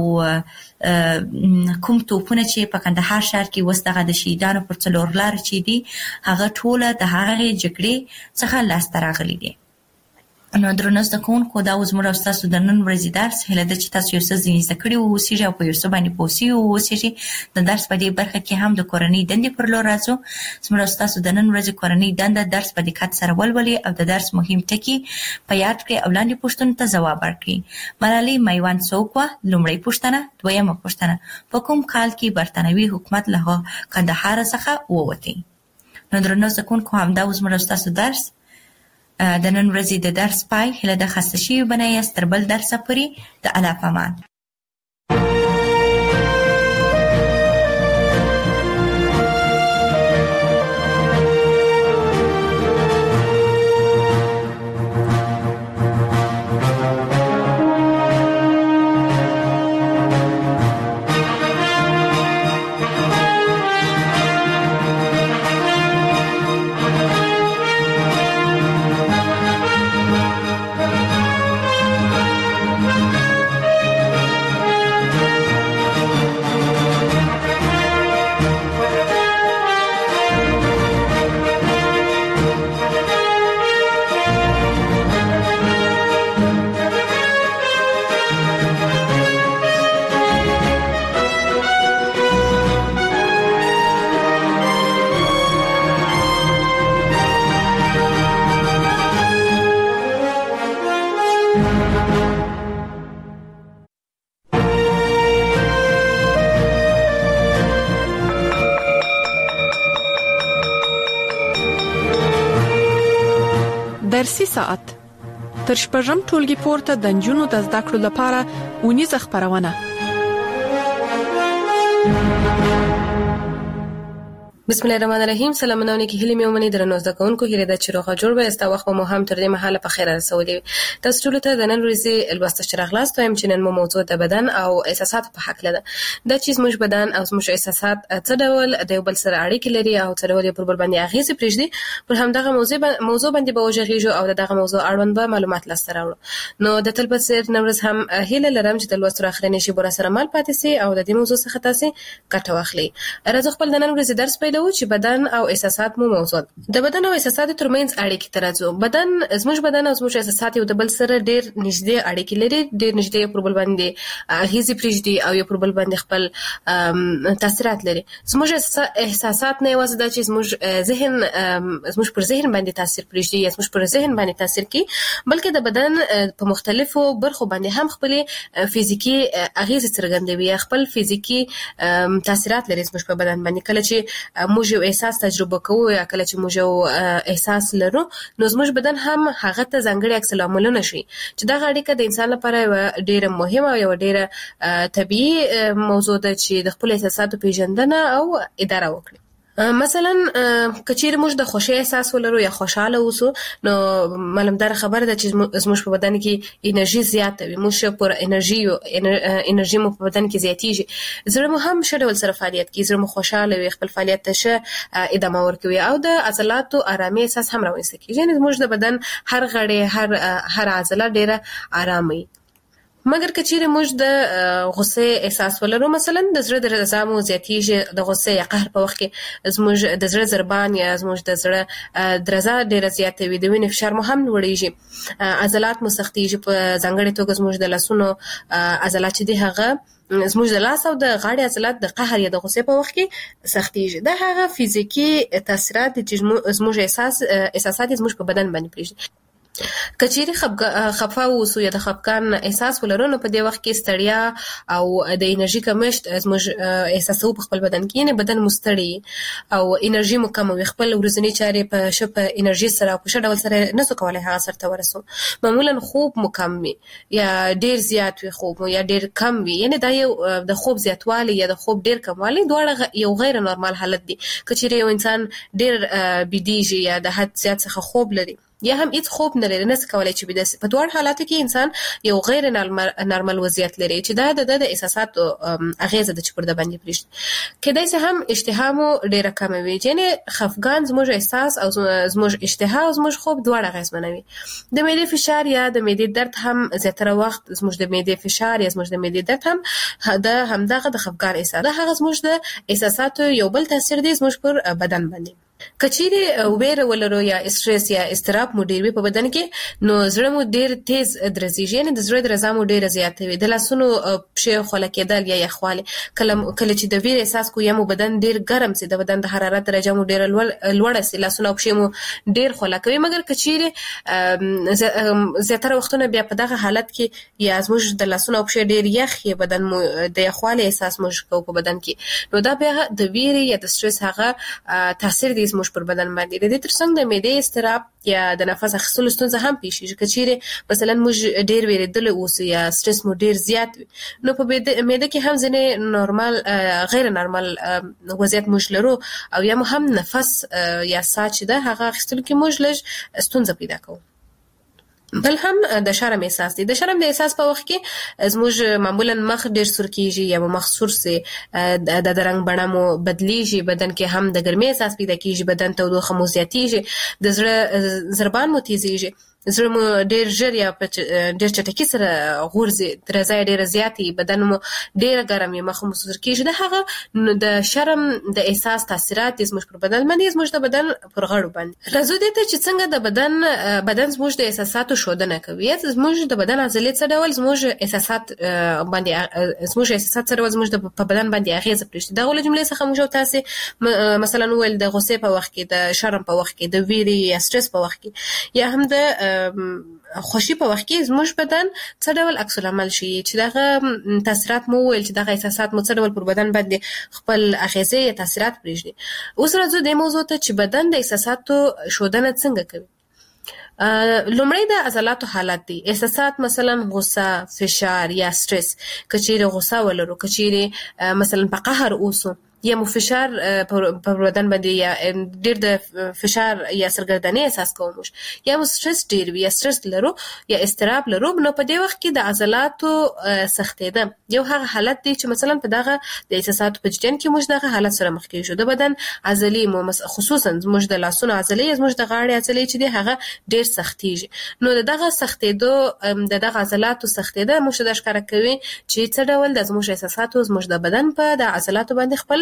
کوم توپونه چې په کندهار ښار کې اوس دغه د شهیدانو پر څلور لارې چې دي هغه ټوله د هغې جګړې څخه لاسته راغلي دي. نو درنو زده کوونکو، دا اوس زموږ او ستاسو د نن ورځې درس. هیله ده چې تاسو یو څه ځینې زده کړي واوسېږئ او په یو څه باندې پوه سوي واوسېږئ. د درس په دې برخه کې هم د کورنۍ دندې پر لور راځو. زموږ او ستاسو د نن ورځې کورنۍ دنده درس په دقت سره ولولئ او د درس مهم ټکي په یاد کړئ او لاندې پوښتنو ته ځواب ورکړئ. ملالۍ میوند څوک وه؟ لومړۍ پوښتنه. دویمه پوښتنه، په کوم کال کې برتانوي حکومت له کندهار څخه ووتی؟ نو درنو زده کوونکو، همدا اوس زموږ او ستاسو درس د نن ورځې د درس پای. هیله ده خسته شوي به نه یاست. تر بل درسه پورې د الله په امان. درسي ساعت تر شپږم ټولګي پورته د نجونو د زده کړو لپاره اونیزه خپرونه. بسم الله الرحمن الرحیم. سلامونه کې هلي مې ومني درنو زده کوونکو، هیله ده چې روغه جوړ به استا وخت مو هم تر دې مهاله په خیر رسولي. تاسو ټول ته د نن ورځې لوست شرغلاست وایم چې نن مو موضوع د بدن او احساسات په حق لده. دا چې زموږ بدن او زموږ احساسات څه ډول د یو بل سره اړیکې لري او څه ډول پر بل باندې اغیزه پرېږدي، پر همدغه موضوع باندې به وژغېږو او دغه موضوع اړوند به معلومات لاسته راوړو. نو د تل په څیر نن ورځ هم هیله لرم چې د لوست تر اخرنۍ شي بور سره مال پاتې سي او د دې موضوع څخه تاسو ګټه واخلئ. راځو خپل د نن ورځې درس پیل کوو چې بدن او احساسات مو موضوع د بدن او احساسات ترمنځ اړیکې ترازو. زموږ بدن او زموږ احساسات یو د بل سره ډېر نږدې اړیکې لري، ډېر نږدې پر بل باندې اغیزې پرېږدي او یو پر بل باندې خپل تاثیرات لري. زموږ احساسات نه یوازې دا چې زموږ پر ذهن باندې تاثیر پرېږدي یا زموږ پر ذهن باندې تاثیر کوي، بلکې د بدن په مختلفو برخو باندې هم خپل فزیکی اغیزې څرګندوي، خپل فزیکی تاثیرات لري زموږ په بدن باندې. کله چې موږ یو احساس تجربه کوو یا کله چې موږ یو احساس لرو، نو زموږ بدن هم هغه ته ځانګړي عکس العملونه شي چې دا اړیکه د انسان لپاره ډیره مهمه او ډیره طبيعي موضوع ده چې د خپل احساساتو پیژندنه او اداره وکړي. مثلا کچیر موږ د خوشی احساس ولرو یا خوشاله اوسو، نو معلومدار خبره ده چې زموږ په بدن کې انرژي زیاته وي، موږ پر انرژي مو په بدن کې زیاتیږي، زړه مو هم ښه ډول سره فعالیت کوي، زړه مو خوشاله وي، خپل فعالیت ته ښه ادامه ورکوي او د عضلاتو آرامي احساس هم راوستل کیږي. یعنی زموږ د بدن هر غړی هر عضله ډیره آرامه. مګر کچیر موږ د غصه احساس ولرو، مثلا د زړه درزا مو زیاتیږي، د غصه یا قهر په وخت کې زموږ د زړه ضربان یا زموږ د زړه درزا ډیره زیاته وي، د وینې فشار مو هم لوړیږي، عضلات مو سختیږي، په ځانګړي توګه زموږ د لاسونو عضلات چې دي هغه زموږ د لاس او د غاړې عضلات د قهر یا د غصه په وخت کې سختیږي. دا هغه فزیکی تاثیرات چې زموږ احساسات زموږ په بدن باندې پرېږدي. کچېری خفه اوسو یا د خفګان احساس ولرو، نو په دې وخت کې ستړیا او د انرژي کمښت زموږ احساسو په خپل بدن کې، یعنی بدن مو ستړی او انرژي مو کم وي، خپل ورځنی چارې په شپه انرژي سره او په ښه ډول سره نسو کولای هغه سره ورسو. معمولا خوب مو کم وي یا ډیر زیات وي خوب مو یا ډیر کم وي، یعنی دا یو د خوب زیاتوالی یا د خوب ډیر کموالی دواړه یو غیر نورمال حالت دی. کچېری یو انسان ډیر بيدیږي یا د حد زیات څخه خوب لري یا هم هیڅ خوب نه لري، نس کولای چې بده په دوه حالاتو کې انسان یو غیر نارمل وضعیت لري چې دا د احساساتو اغیزه د چپړه باندې پرېږدي. کله چې هم اشتها مو ډیره کم وي، یعنی خفګان زموږ احساس او زموږ اشتها او زموږ خوب دواړه اغیزمنوي. د معدې فشار یا د معدې درد هم زیاتره وخت زموږ د معدې فشار یا زموږ د معدې درد هم د همدغه د خفګان احساس ده، هغه زموږ د احساساتو یو بل تاثیر دی زموږ پر بدن باندې. کچېری ویره ولرو یا استرس یا استراب مو ډیر وي په بدن کې، نو زړه مو ډیر تیز درزیږي، یعنی د زړه درزا مو ډیره زیاته وي، د لاسونو پښې خوله کېدل یا یخوالی، کله چې د ویره احساس کو یا مو بدن ډیر ګرم سي، د بدن د حرارت درجه مو ډیره لوړه سي، لاسونه او پښې مو ډیر خوله کوي. مګر کچېری زیاتره وختونه بیا په دغه حالت کې یا زموږ د لاسونو او پښې ډیر یخ یا بدن مو د یخوالی احساس مو کو په بدن کې، نو دا بیا د ویره یا د استرس هغه تاثیر دی زموږ پر بدن باندې. د دې ترڅنګ د معدې استراب یا د نفس اخیستلو ستونزه هم پیښیږي. کچېری مثلا موږ ډیر ویریدل اوسو یا استرس مو ډیر زیات وي، نو په معده کې هم ځینې نورمال غیر نورمال وضعیت موږ لرو او یا هم نفس یا ساه چې ده هغه اخیستلو کې موږ لږ ستونزه پیدا کوو. بل هم د شرم احساس دی. د شرم د احساس په وخت کې زموږ معمولا مخ ډیر سور کیږي یا مخ سور سي، د رنگ بڼه مو بدلیږي، بدن کې هم د ګرمۍ احساس پیدا کیږي، بدن تودوخه مو زیاتیږي، د زړه ضربان مو تیزیږي، زړه مو ډیر ژر یا ډیر چټکی سره غورځي، درزا ډیره زیاتی، بدن مو ډیر ګرم یا مخ مو سور کیږي. دا هغه د شرم د احساس تاثیرات زموږ پر بدن باندې زموږ د بدن پر غړو باندې. راځو دې ته چې څنګه د بدن زموږ د احساساتو ښودنه کوي. زموږ د بدن عضلې څه ډول زموږ احساسات باندې زموږ احساسات څه ډول زموږ په بدن باندې اغیزه پرېږدي. دا ولې جملې څخه موږ تاسو مثلا ویل د غصې په وخت کې، د شرم په وخت کې، د ویرې یا سټرس په وخت کې یا هم د خوشي په وخت کې زموږ بدن څه ډول عکس العمل شي چې دغه تاثیرات مو ویل چې دغه احساسات مو څه ډول پر بدن باندې خپل اغیزه یا تاثیرات پرېږدي. اوس راځو د موضوع ته چې بدن د احساساتو ښودنه څنګه کوي. لومړی د عضلاتو حالت دی. احساسات مثلا غصه، فشار یا سټرس. کچېری غصه ولرو، کچېری مثلا په قهر اوسو یا مو فشار په بدن باندې یا ډیر د فشار یا سرګردنۍ احساس کوو یا مو سټرس ډیر وي یا سټرس لرو یا استراب لرو، نو په دې وخت کې د عضلاتو سختېده یو هغه حالت دی چې مثلا په دغه د احساساتو په جریان کې موږ دغه حالت سره مخ کېږو. د بدن عضلې مو خصوصا موږ د لاسونو عضلې، موږ د غاړې عضلې چې دی هغه ډیر سختېږي، نو دغه سختېدو دغه عضلاتو سختېده موږ د ښکار کوي چې څه ډول د زموږ احساساتو زموږ د بدن په د عضلاتو باندې خپل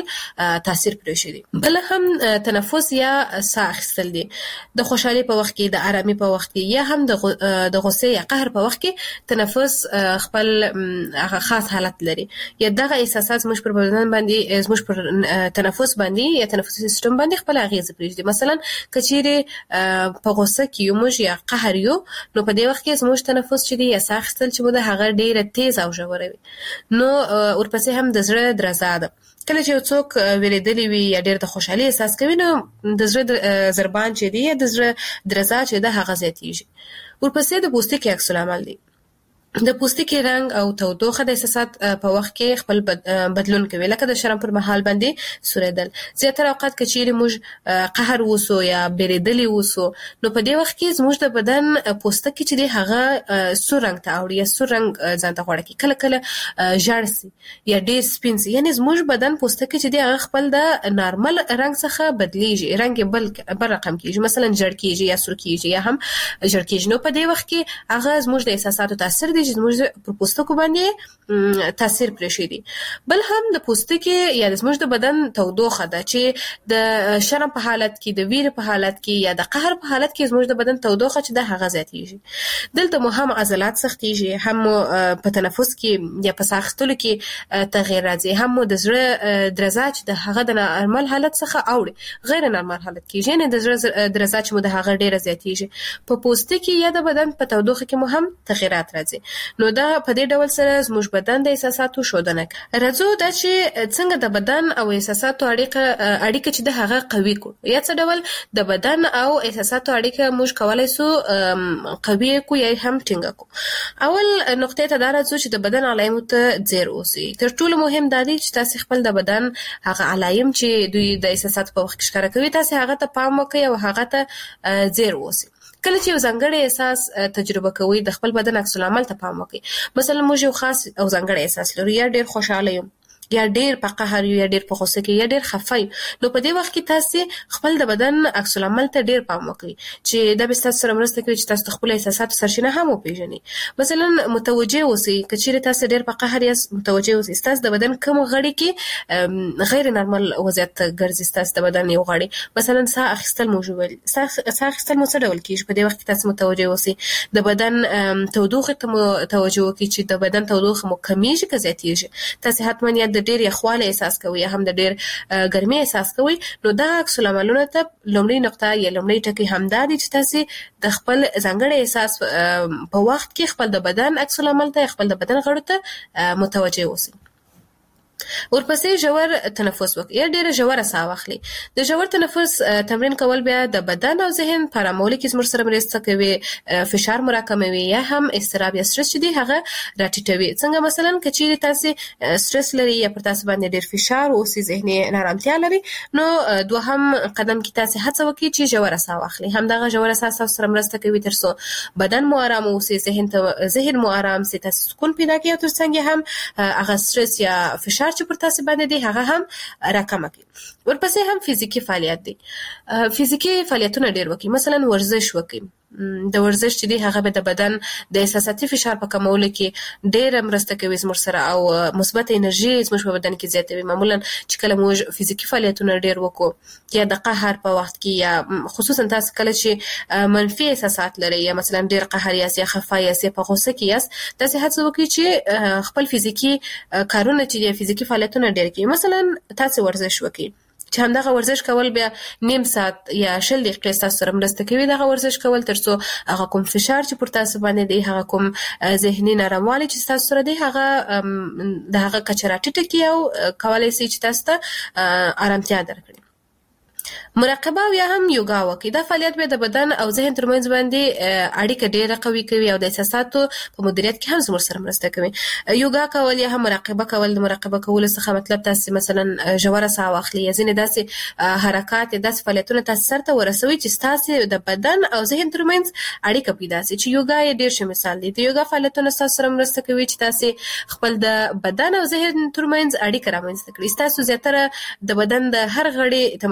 تاثیر پرې شي. بل هم تنفس یا ساه اخیستل دي. د خوشحالي په وخت کې، د آرامي په وخت کې، یا هم د غصې یا قهر په وخت کې تنفس خپل هغه خاص حالت لري. یا دغه احساسات زموږ پر بدن باندې، زموږ پر تنفس باندې یا تنفسي سیستم باندې خپل اغیز پرېږدي. مثلا کچېرې په غصه کې یو موږ یا قهر یو، نو په دې وخت کې زموږ تنفس چې دی یا ساه اخیستل چې مو ده هغه ډیره تیز او ژوره وي. نو ورپسې هم د زړه درزا ده. کله چې یو څوک ویریدلی وي یا ډېر د خوشحالي احساس کوي، نو د زړه ضربان چې دی یا د زړه درزا چې ده هغه زیاتېږي. ورپسې د پوستکي عکس العمل دی. د پوستکي رنګ او تودوخه د احساسات په وخت کې خپل بدلون کوي، لکه د شرم پر مهال باندې سوریدل. زیاتره اوقات که چیرې موږ قهر وسو یا بیریدلی وسو، نو په دې وخت کې زموږ د بدن پوستکي چې دی هغه سور رنګ ته اوړي یا سور رنګ ځان ته غوړه کوي، کله کله ژړ سي یا ډېر سپین سي. یعنې زموږ بدن پوستکي چې دی هغه خپل د نارمل رنګ څخه بدلیږي، رنګ یې بل رقم کېږي، مثلا ژړ کېږي یا سور کېږي یا هم ژړ کېږي. نو په دې وخت کې هغه زموږ د احساساتو تاثیر دی چې زموږ پر پوستکو باندې تاثیر پرې شي دي. بل هم د پوستکي یا زموږ د بدن تودوخه ده چې د شرم په حالت کې، د ویر په حالت کې یا د قهر په حالت کې زموږ د بدن تودوخه چې ده هغه زیاتېږي. دلته مو هم عضلات سختېږي، هم په تنفس کې یا په ساه اخیستلو کې تغییر راځي، هم مو د زړه درزا چې د هغه د نارمل حالت څخه اوړي غیر نارمل حالت کېږي، یعنې د زړه درزا چې مو د هغه ډېره زیاتېږي. په پوستکي یا د بدن په تودوخه کې مو هم تغییرات راځي. نو دا په دې ډول سره زموږ بدن د احساساتو ښودنه کوي. راځو دا چې څنګه د بدن او احساساتو اړیکه چې د هغه قوي کړو، یا څه ډول د بدن او احساساتو اړیکه موږ کولای سو قوي کړو یا هم ټینګه کړو. اول نقطې ته دا راځو چې د بدن علایمو ته ځیر اوسئ. تر ټولو مهم دا دی چې تاسو خپل د بدن هغه علایم چې دوی د احساساتو په وخت کې ښکاره کوي، تاسو هغه ته پام وکړئ او هغه ته ځیر اوسئ. کله چې یو ځانګړی احساس تجربه کوئ، د خپل بدن عکس العمل ته پام وکړئ. مثلا موږ یو خاص او ځانګړی احساس لرو، یا ډېر خوشاله یو، یا ډېر په قهر یو، یا ډېر په غوسه کې، یا ډېر خفه یو. نو په دې وخت کې تاسو خپل د بدن عکس العمل ته ډېر پام وکړئ چې دا به تاسو سره مرسته کوي چې تاسو د خپل احساساتو سرچینه هم وپېژنئ. مثلا متوجه اوسئ، که چیرې تاسو ډېر په قهر یاست، متوجه اوسئ تاسو د بدن کوم غړي کې غیر نارمل وضعیت ګرځي. تاسو د بدن یو غړي، مثلا ساه اخیستل مو ژوول، ساه اخیستل مو څه ډول کېږي، په دې وخت کې تاسو متوجه اوسئ. د بدن تودوخه ته مو توجه وکړئ چې د بدن تودوخه مو کمیږي که زیاتېږي. تاسو حتما یا د ډېر یخوالی احساس کوي یا هم د ډېر ګرمۍ احساس کوي. نو دا عکس العملونه ته لومړی نقطه یا لومړی ټکی همدا دی چې تاسو د خپل ځانګړي احساس په وخت کې خپل د بدن عکس العمل ته، خپل د بدن غړو ته متوجه اوسئ. ورپسې ژور تنفس وکړئ یا ډېره ژوره ساه واخلئ. د ژور تنفس تمرین کول بیا د بدن او ذهن په ارامولو کې زموږ سره مرسته کوي، فشار مو راکموي یا هم اضطراب یا سټرس چې دی هغه راټیټوي. څنګه مثلا که چیرې تاسو سټرس لري یا پر تاسو باندې ډېر فشار اوسي، ذهني نارامتیا لري، نو دوهم قدم کې تاسو هڅه وکړئ چې ژوره ساه واخلئ. همدغه ژوره ساه تاسو سره مرسته کوي تر څو بدن مو ارام اوسي، ذهن مو ارام سي، تاسو سکون پیدا کړئ او ترڅنګ هم هغه سټرس یا فشار چې پر تاسو باندې دی هغه هم راکمه کړي. ورپسې هم فزیکی فعالیت دی. فزیکی فعالیتونه ډېر وکړئ، مثلا ورزش وکړئ. د ورزش چې دی هغه به د بدن د احساساتي فشار په کمولو کې ډېره مرسته کوي زموږ سره او مثبت انرژي زموږ په بدن کې زیاتوي. معمولا چې کله موږ فزیکی فعالیتونه ډېر وکړو، یا د قهر په وخت کې، یا خصوصا تاسو کله چې منفي احساسات لرئ یا مثلا ډېر قهر یاست یا خفه یاست یا په غوسه کې یاست، تاسو هڅه وکړئ چې خپل فزیکی کارونه چې فزیکی فعالیتونه ډېر کړئ. مثلا تاسو ورزش وکړئ چې همدغه ورزش کول بیا نیم ساعت یا 20 دقیقې تاسو سره مرسته کوي. دغه ورزش کول ترڅو هغه کوم فشار چې پر تاسو باندې دی، هغه کوم ذهني ناراموالی چې تاسو سره دی، هغه د هغه کچه راټیټه کړي او کولای شي چې تاسو ته آرامتیا درکړي. مراقبه او یا هم یوګا وکړئ. دا فعالیت به د بدن او ذهن ترمنځ باندې اړیکه ډېره قوي کوي او د احساساتو په مدیریت کې هم زموږ سره مرسته کوي. یوګا کول یا هم مراقبه کول، د مراقبه کولو څخه مطلب تاسو مثلا ژوره ساه واخلئ یا ځینې داسې حرکات یا داسې فعالیتونه تاسو سرته ورسوي چې تاسو د بدن او ذهن ترمنځ اړیکه پیدا شي. چې یوګا یې ډېر ښه مثال دی. د یوګا فعالیتونه تاسو سره مرسته کوي چې تاسو خپل د بدن او ذهن ترمنځ اړیکه رامنځته کړئ. تاسو زیاتره د بدن د هر غړي تمرکز چې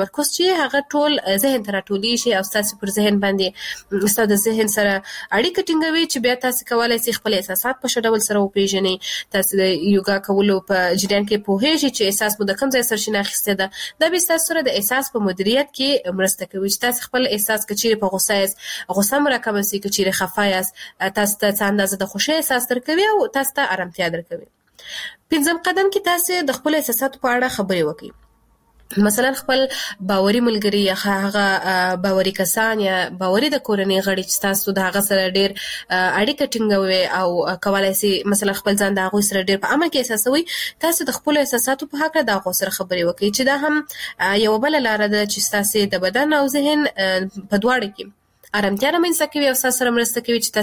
چې هغه ټول ذهن ته راټولي شي او تاسو پر ذهن باندې ستاسو د ذهن سره اړیکه ټینګوي چې بیا تاسو کولای شئ خپل احساسات په ښه ډول سره وپیژنئ. تاسو د یوګا کولو په جریان کې پوهیږئ چې احساس مو د کوم ځای سرچینه اخیسته ده. دا به تاسو سره د احساس په مدیریت کې مرسته کوي چې تاسو خپل احساس کچېره په غوسه یاست غوسه مراکمه سي، کچېره خفه یاست تاسو ته څه اندازه د خوښۍ احساس درکوي او تاسو ته آرامتیا درکوي. پنځم قدم کې تاسو د خپل احساساتو په اړه خبرې وکړئ. مثلا خپل باوري ملګری یا هغه باوري کسان یا باوري د کورنۍ غړي چې تاسو د هغه سره ډیر اړیکه ټینګوي او کولای شي مثلا خپل ځان د هغه سره ډیر په امن کې احساسوي، تاسو د خپل احساساتو په حق د هغه سره خبرې وکړئ چې دا هم یو بل لار ده چې تاسو د بدن او ذهن په دواړو کې آرامتیا رامنځته کوي او تاسو سره مرسته کوي چې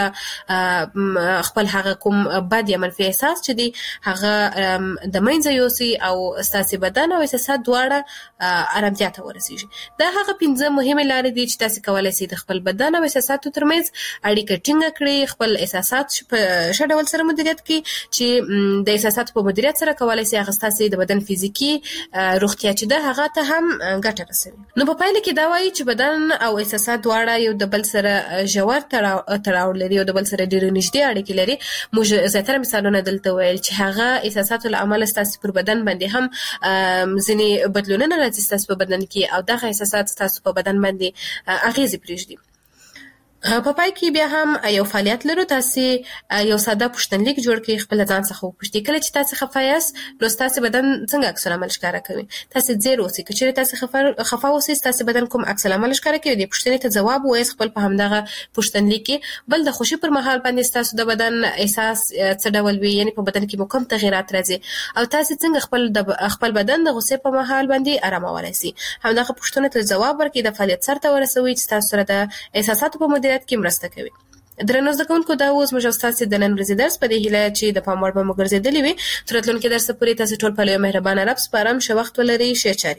تاسو خپل هغه کوم بد یا منفي احساس چې دی هغه د منځه یوسي او تاسو بدن او احساسات دواړه آرامتیا ته ورسیږي. دا هغه 5 مهمه لارې دي چې تاسو کولای شئ د خپل بدن او احساساتو ترمنځ اړیکه ټینګه کړئ، خپل احساسات په ښه ډول سره مدیریت کړئ چې د احساساتو په مدیریت سره کولای شئ هغه تاسو د بدن فزیکی روغتیا چې ده هغه ته هم ګټه رسوي. نو په پایله کې دا وایي چې بدن او احساسات دواړه یو د بل سره ژور تړاو لري او د بل سره ډېر نږدې اړیکې لري. موږ زیاتره مثالونه دلته ویل چې هغه احساساتو له امله تاسو پر بدن باندې هم ځینې بدلونونه راځي تاسو په بدن کې او دغه احساسات تاسو په بدن باندې اغیز پرېږدي. په پای کې بیا هم یو فعالیت لرو، تاسو یو ساده پوښتنلیک جوړ کړئ، خپل ځان څخه وپوښتئ کله چې تاسو خفه یاست نو تاسو بدن څنګه عکس العمل ښکاره کوي. تاسو زیر اوسئ، کله چې تاسو خفه اوسئ تاسو بدن کوم عکس العمل ښکاره کوي. د پوښتنې ته جواب وایئ خپل په همدغه پوښتنلیک کې. بل د خوشي پر مهال باندې تاسو د بدن احساس څه ډول وي، یعنی په بدن کې کوم تغیرات راځي او تاسو څنګه خپل بدن د غوسې په مهال باندې آرامولای شئ. همدغه پوښتنو ته جواب ورکړئ، د فعالیت سره ورسوي چې تاسو سره د احساساتو په مدیریت کې مرسته کوي. درنو زده کوونکو دا اوس موږ تاسو د نن ورځې درس په دې هیله چې د پام وړ به مو ګرځېدلی وي. تر راتلونکي درس پورې تاسو ټول په لوی مهربانه رب سپارم. ښه وخت ولرئ. ښه چاري.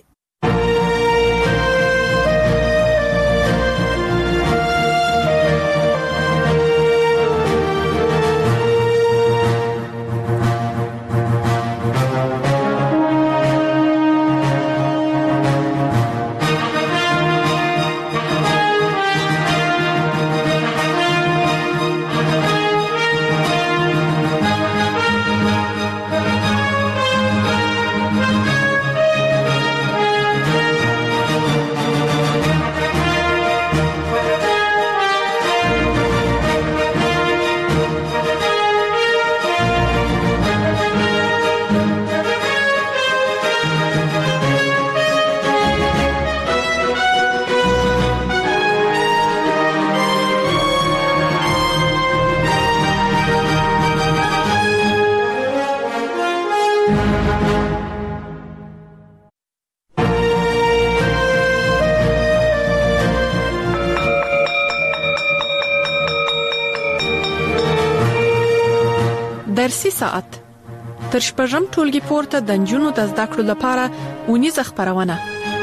درسي ساعت تر شپږم ټولګي پورته د نجونو د زده کړو لپاره اونیزه خبرونه.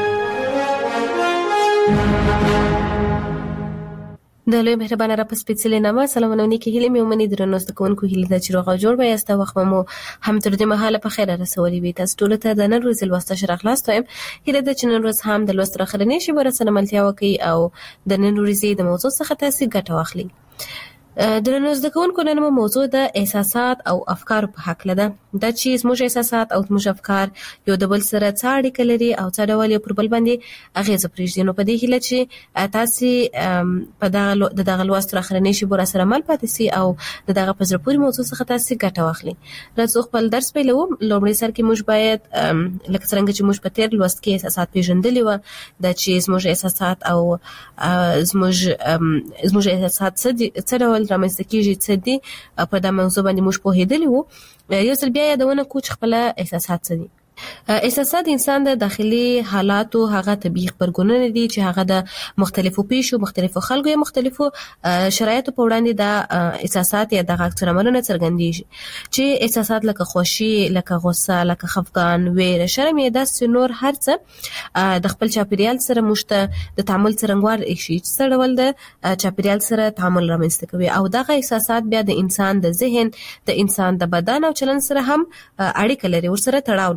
د لوی مهربانه را په سپېڅلې نامه سلامونه کې هیله مې ومني. درنو زده کوونکو هیله ده چې روغ او جوړ به یاست. وخت مو هم تر دې مهاله په خیر رسولي وي. تاسو ټول ته د نن ورځې لوسته شرح خلاص وایم. هیله ده چې نن ورځ هم د لوست راخرنې شي ورسره ملتیا وکړي او د نن ورځې د موضوع څخه تاسو ګټه واخلئ. درنو زده کوونکو نن موضوع د احساسات او افکار په حق لده. دا چې زموږ احساسات او زموږ افکار یو د بل سره څه اړیکه لري او څه ډول یو پر بل باندې اغیزه پرېږدي. نو په دې هیله چې تاسو په دغه لوست راخرنې شي ورسره مل پاتې سي او دغه په زړه پورې موضوع څخه تاسو ګټه واخلئ. راځو خپل درس پیلوو. لومړی سر کې موږ باید لکه څنګه چې موږ په تیر لوست کې احساسات پیژندلي و، دا چې زموږ احساسات او زموږ احساسات څه ډول رامنځته کیږي څه دي، په دا موضوع باندې موږ پوهېدلي وو. یو ځل بیا یادونه کوو چې خپل احساسات څه دي. احساسات انسان د داخلي حالاتو هغه طبيعي خبرګونونه دي چې هغه د مختلفو پیښو مختلفو خلکو یا مختلفو شرایطو په وړاندې د احساسات یا د عکس العملونو څرګندېږي. چې احساسات لکه خوښي، لکه غوسه، لکه خفګان، ویره، شرم یا داسې نور هر څه د خپل چاپیریال سره موږ د تعامل څرنګوار شي چې څه ډول د چاپیریال سره تعامل رامنځته کوي او دغه احساسات بیا د انسان د ذهن، د انسان د بدن او چلن سره هم اړیکه لري، ورسره تړاو لري.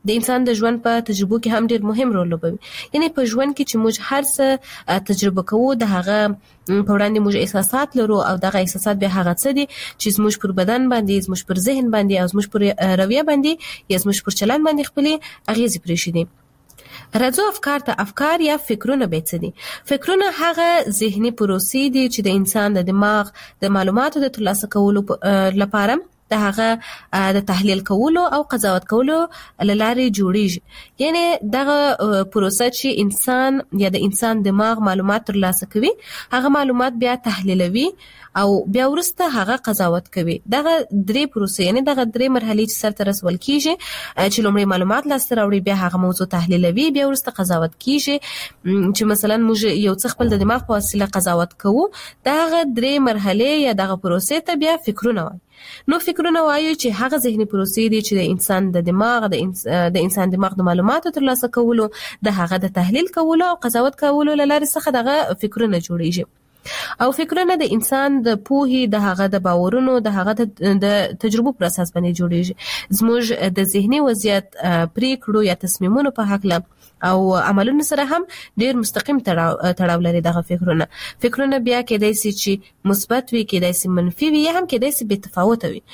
د انسان د ژوند په تجربو کې هم ډیر مهم رول لوبوي. یعنی په ژوند کې چې موږ هر څه تجربه کوو د هغه په وړاندې موږ احساسات لرو او دغه احساسات به هغه څه دي چې زموږ پر بدن باندې، زموږ پر ذهن باندې او زموږ پر رویه باندې یا زموږ پر چلند باندې خپلې اغیزې پرېږدي. راځو افکار ته. افکار یا فکرونه به څه دي؟ فکرونه هغه ذهني پروسې دي چې د انسان د دماغ د معلوماتو د ترلاسه کولو لپاره د هغه د تحلیل کولو او قضاوت کولو لارې جوړیږي. یعنی دغه پروسه چې انسان یا د انسان دماغ معلومات ترلاسه کوي، هغه معلومات بیا تحلیلوي او بیا ورسته هغه قضاوت کوي. دغه درې پروسې، یعنی دغه درې مرحلې چې سرته رسول کیږي، چې لومړی معلومات لاسته راوړي، بیا هغه موضوع تحلیلوي، بیا ورسته قضاوت کیږي. چې مثلا موږ یو څه خپل د دماغ په وسیله قضاوت کوو، دغه درې مرحلې یا دغه پروسې ته بیا فکرونه وایي. نو فکرونه وایي چې هغه ذهني پروسې دي چې د انسان د دماغ د انسان دماغ د معلوماتو ترلاسه کولو، د هغه د تحلیل کولو او قضاوت کولو لارې څخه دغه فکرونه جوړیږي. او فکرونه د انسان د پوهې، د هغه د باورونو، د هغه د تجربو پر اساس باندې جوړیږي. زموږ د ذهني وضعیت، پریکړو یا تصمیمونو په حق او عملونو سره هم ډیر مستقیم تړاو لري دغه فکرونه. فکرونه بیا کېدای شي چې مثبت وي، کېدای شي منفي وي، یا هم کېدای شي بې تفاوته وي،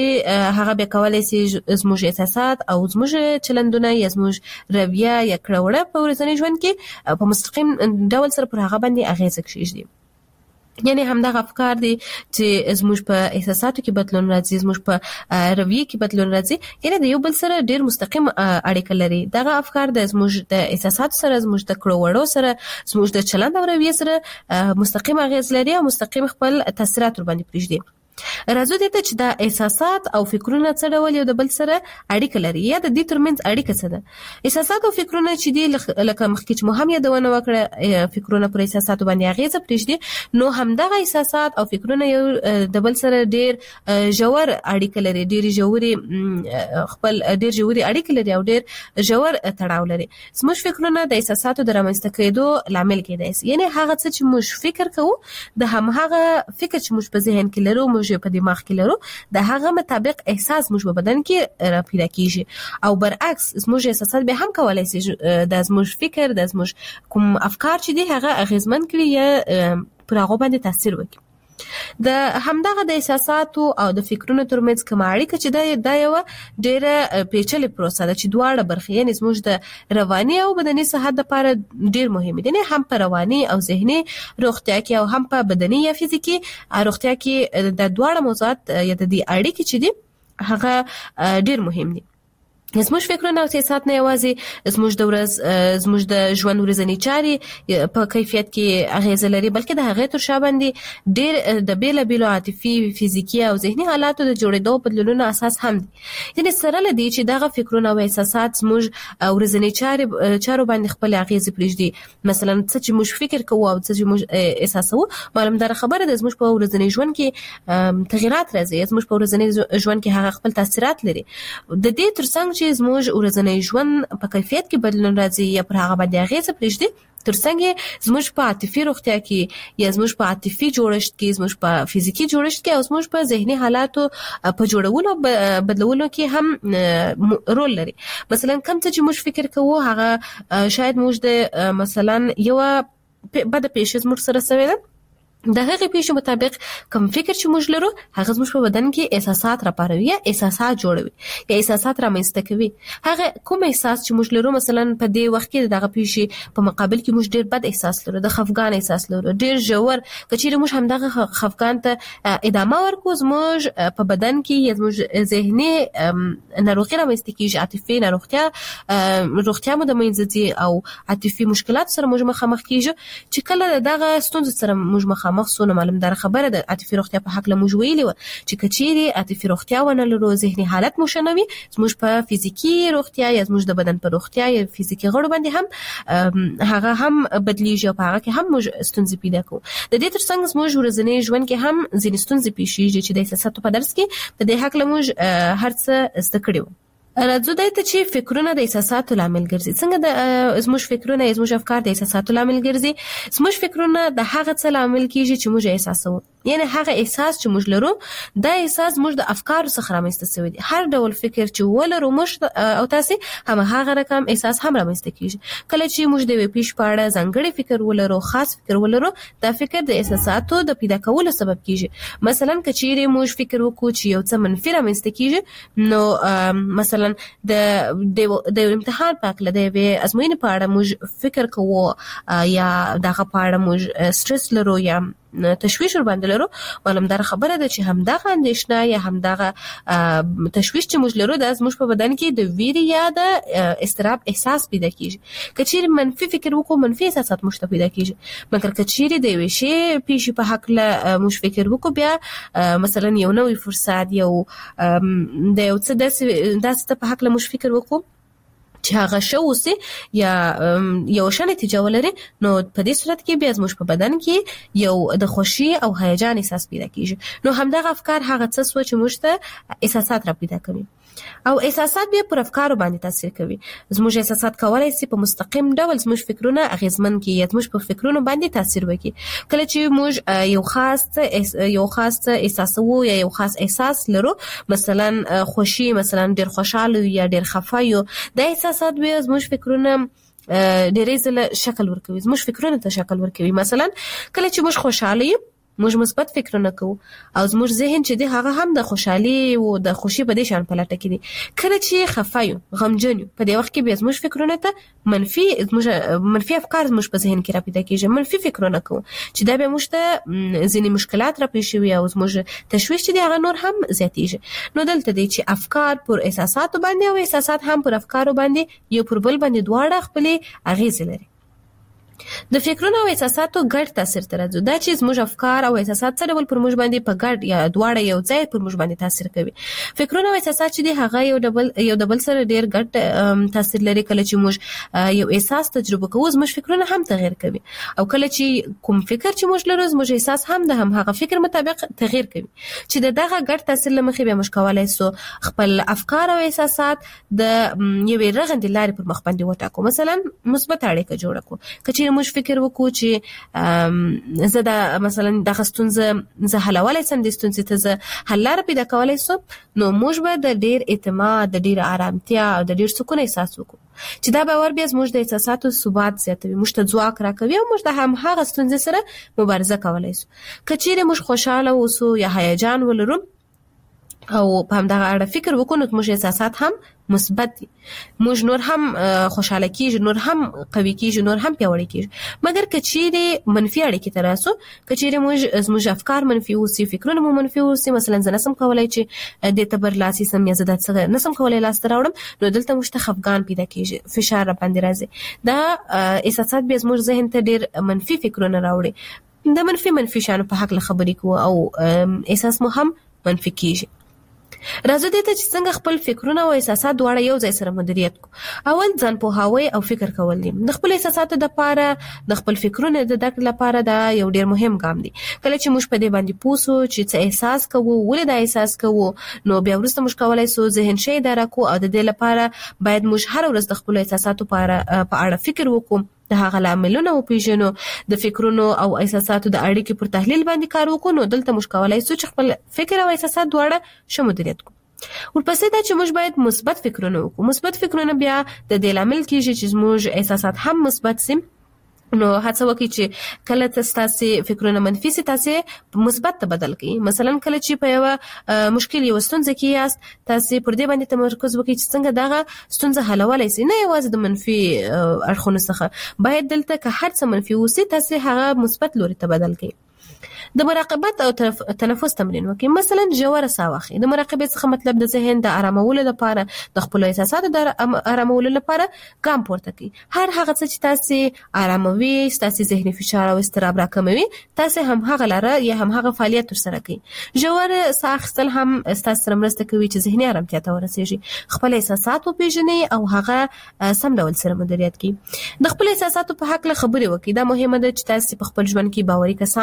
چې هغه به کولای شي زموږ احساسات او زموږ چلندونه یا زموږ رویه یا کړه په ورځني ژوند کې په مستقیم ډول سره پر هغه باندې اغیزه کړي. یعنی همدغه افکار دي چې زموږ په احساساتو کې بدلون راځي، زموږ په رویه کې بدلون راځي، یعنی د یو بل سره ډیر مستقیم اړیکه لري. دغه افکار د زموږ د احساساتو سره، زموږ د کړو وړو سره، زموږ د چلند او رویه سره مستقیم اغیز لري او مستقیم خپل تاثیرات ور باندې پرېږدي. راځو دې ته چې دا احساسات او فکرونه څه ډول یو د بل سره اړیکه لري، یا د دې ترمنځ اړیکه څه ده. احساسات او فکرونه چې دي لکه مخکې چې مو هم یادونه وکړه، فکرونه پر احساساتو باندې اغیزه پرېږدي. نو همدغه احساسات او فکرونه یو د بل سره ډیر ژور اړیکه لري، ډیر ژوري اړیکه لري او ډیر ژور تړاو لري. زموږ فکرونه د احساساتو د رامنځته کېدو لامل کېدای شي. یعنی هغه څه چې موږ فکر کوو، د همغه فکر چې موږ په ذهن کې لرو، موږ په دماغ کې لرو، د هغه مطابق احساس موږ په بدن کې را پیدا کیږي. او برعکس زموږ احساسات به هم کولای شي د زموږ فکر، د زموږ کوم افکار چې دي هغه اغیزمن کړي یا پر هغه باندې تاثیر وکړي. د همدغه د احساساتو او د فکرونو ترمنځ کومه اړیکه چې دا یو ډیره پیچلې پروسه ده چې دواړه برخې، یعنی زموږ د رواني او بدني صحت لپاره ډیر مهمه دي. هم په رواني او ذهني روغتیا کې او هم په بدني یا فزیکي روغتیا کې د دواړه موضوعات یا د دې اړیکې چې دي هغه ډیر مهم دي. زموږ فکرونه او احساسات نه یوازې زموږ د ژوند ورځنی چارې په کیفیت کې اغیزه لري، بلکې د هغې تر شا باندې ډېر د بېلابېلو عاطفي، فزیکي او ذهني حالاتو د جوړېدو بدلونونو اساس هم دي. یعنې سره له دې چې دغه فکرونه او احساسات زموږ ورځنی چارو باندې خپل اغیزې پرېږدي، مثلا څه چې موږ فکر کوو او څه چې موږ احساسوو، معلومداره خبره ده زموږ په ورځني ژوند کې تغیرات راځي، زموږ په ورځني ژوند کې هغه خپل تاثیرات لري. د دې ترڅنګ چې زموږ ورځنی ژوند په کیفیت کې بدلون راځي یا پر هغه باندې اغیزه پرېږدي، ترڅنګ زموږ په عاطفي روغتیا کې یا زموږ په عاطفي جوړښت کې، زموږ په فزیکی جوړښت کې او زموږ په ذهني حالاتو په جوړولو بدلولو کې هم رول لري. مثلا کوم څه چې موږ فکر کوو هغه شاید موږ د مثلا یو بد پیښه زموږ سره شوی ده، د هغه پیښې مطابق کوم فکر چې موږ لرو هغه زموږ په بدن کې احساسات راپاروي یا احساسات جوړوي یا احساسات رامنځته کوي. هغه کوم احساس چې موږ لرو، مثلا په دې وخت کې دغه پیښې په مقابل کې موږ ډیر بد احساس لرو، د خفګان احساس لرو، ډیر ژور، کچېرې موږ همدغه خفګان ته ادامه ورکو، زموږ په بدن کې یا زموږ ذهني ناروغي رامنځته کېږي، عاطفي روغتیا مو د منځه ځي او عاطفي مشکلات سره موږ مخامخ کېږو. چې کله دغه ستونزو سره موږ مخامخ سو، نو معلومداره خبره ده عاطفي روغتیا په حق له موږ ویلي و چې کچېرې عاطفي روغتیا ونه لرو، ذهني حالت مو ښه نه وي، زموږ په فزیکي روغتیا یا زموږ د بدن په روغتیا یا فزیکي غړو باندې هم هغه هم بدلیږي او په هغه کې هم موږ ستونزې پیدا کوو. د دې ترڅنګ زموږ ورځنی ژوند کې هم ځینې ستونزې پیښیږي چې د احساساتو په درس کې په دې حق له موږ هر څه زده کړي وو. راځو دای ته چې فکرونه د احساساتو لامل ګرځي. څنګه د زموږ فکرونه زموږ افکار د احساساتو لامل ګرځي؟ زموږ فکرونه د هغه څه لامل کیږي چې موږ احساسوو. یعنی هغه احساس چې موږ لرو دا احساس موږ د افکارو څخه رامنځته شوی دی. هر ډول فکر چې ولرو موږ او تاسو هم هغه رقم احساس هم رامنځته کیږي. کله چې موږ د پیش پاړه ځانګړي فکر ولرو، خاص فکر ولرو، دا فکر د احساساتو د پیدا کولو سبب کیږي. مثلا کچېره موږ فکر وکړو چې یو څه منفي رامنځته کیږي، نو مثلا د امتحان په اړه د ازموینې په اړه موږ فکر کوو یا دغه په اړه موږ سټرس لرو یا تشویش ور باندې لرو، ولهم دا خبره ده چې همدغه اندېښنه یا همدغه تشویش چې موږ لرو د زموږ په بدن کې د ویرې یا د استراب احساس پیدا کیږي. کچېره منفي فکر وکړو، منفي احساسات موږ ته پیدا کیږي. مګر کچېره د یو شی پیښې په حق له موږ فکر وکړو، بیا مثلا یو نوې فرصت یو د یو څه داسې په حق له موږ فکر وکړو چې هغه شو وسی یا یو شنه نتیجه ولري، نو په دې صورت کې بیا زموږ په بدن کې یو د خوشي او هیجان احساس پیدا کیږي. نو همدغه افکار هغه څه چې موږ ته احساسات را پیدا کوي او احساسات بیا پر افکارو باندې تاثیر کوي. زموږ احساسات کولای شي په مستقیم ډول زموږ فکرونه اغیزمن کړي یا زموږ په فکرونو باندې تاثیر وکړي. کله چې موږ یو خاص احساسو یا یو خاص احساس لرو، مثلا خوشي، مثلا ډیر خوشاله یا ډیر خفه یو، د احساسات بیا زموږ فکرونه ډیرې ځله شکل ورکوي، زموږ فکرونه ته شکل ورکوي. مثلا کله چې موږ خوشاله یو، موږ مثبت فکرونه کوو او زموږ ذهن چې دی هغه هم د خوشحالي او د خوشي په دې شان پلټه کې دي. کله چې خفه یو، غمجن یو، په دې وخت کې به زموږ فکرونه ته منفي افکار زموږ په ذهن کې را پیدا کیږي، منفي فکرونه کوو چې دا به موږ ته ځینې مشکلات را پیښ شي او زموږ تشویش چې دی هغه نور هم زیاتېږي. نو دلته دی چې افکار پر احساساتو باندې او احساسات هم پر افکارو باندې یو پر بل باندې دواړه خپل اغیز لري. د فکرونو او احساساتو ګډ تاثیر تر راځي دا چې زموږ افکار او احساسات سره ول پر موږ باندې په ګډ یا دواړه یو ځای پر موږ باندې تاثیر کوي. فکرونه او احساسات چې دی هغه یو د بل سره ډیر ګډ تاثیر لري. کله چې موږ یو احساس تجربه کوو، زموږ فکرونه هم تغیر کوي او کله چې کوم فکر چې موږ لرو، زموږ احساس هم د هغه فکر مطابق تغیر کوي. چې دغه ګډ تاثیر لمخې به موږ کولای سو خپل افکار او احساسات د یوې رغندې لارې پر مخ باندې وټاکو. مثلا مثبت اړیکه جوړه کړو. کچې موږ فکر وکړو چې زه دا مثلا د غستونزه زه حلولای سم، د ستونزې ته زه حل لاره پیدا کولای سم، نو موږ به د ډیر اعتماد، د ډیر آرامتیا او د ډیر سکون احساس وکړو چې دا باور بیا زموږ د احساساتو ثبات زیاتوي، موږ ته ځواک راکوي او موږ د هغه ستونزې سره مبارزه کولای سو. کچېره موږ خوشاله اوسو یا هیجان ولرو او په همدغه اړه فکر وکړو، نو موږ احساسات هم مثبت دي، موږ نور هم خوشاله کیږو، نور هم قوي کیږو، نور هم پیاوړي کیږو. مګر کچېره منفي اړیکې ته راسو، کچېره زموږ افکار منفي اوسي، فکرونه مو منفي اوسي، مثلا زه نسم کولای چې د تبر لاسي سم یا زه د څه نسم کولای لاس ته راوړم، نو دلته موږ ته خفګان پیدا کیږي، فشار را باندې راځي. دا احساسات به زموږ ذهن ته ډیر منفي فکرونه راوړي، د منفي شانو په حق خبرې کوو او احساس مو هم منفي کیږي. راځو دې ته چې څنګه خپل فکرونه او احساسات دواړه یو ځای سره مدیریت کو. اول ځان پوهاوی او فکر کول دي. د خپل احساساتو د لپاره، د خپل فکرونو د دک لپاره دا یو ډیر مهم ګام دی. کله چې موږ په دې باندې پوسو چې څه احساس کوو، ولې دا احساس کوو، نو بیا ورسته موږ کولای سو ذهن شي اداره کو او د دې لپاره باید موږ هر ورځ د خپل احساساتو په اړه فکر وکړو، د هغه عاملونه او پیژنو، د فکرونو او احساساتو د اړیکې پر تحلیل باندې کار وکړو. نو دلته موږ کولای سو چې خپل فکر او احساسات دواړه شمولیت کړو. ورپسې دا چې موږ باید مثبت فکرونه وکړو. مثبت فکرونه بیا د دې لامل کیږي چې موږ احساسات هم مثبت سي. نو هڅه وکړئ چې کله تاسو فکرونه منفي سي، تاسو مثبت ته بدل کړئ. مثلا کله چې په یو مشکل یو ستونزه کې یاست، تاسو پر دې باندې تمرکز وکړئ چې څنګه دغه ستونزه حلولای شئ، نه یوازې د منفي اړخونو څخه. باید دلته که هر څه منفي وسی، تاسو هغه مثبت لوري ته بدل کړئ. د مراقبت او تنفس تمرین وکړئ. مثلا ژوره ساه واخلئ. د مراقبې څخه مطلب د ذهن د آرامولو لپاره، د خپل احساساتو د آرامولو لپاره ګام پورته کړئ. هر هغه څه چې تاسو آراموي، تاسو ذهني فشار او استراب راکموي، تاسو هم هغه لاره یا هم هغه فعالیت ترسره کړئ. ژوره ساه اخیستل هم تاسو سره مرسته کوي چې ذهني آرامتیا ته ورسیږي. خپل احساسات وپیژنئ او هغه سم ډول سره مدیریت کړئ. د خپل احساساتو په حق له خبرې وکړئ. دا مهمه ده چې تاسو په خپل ژوند کې باوري کسان ولرئ.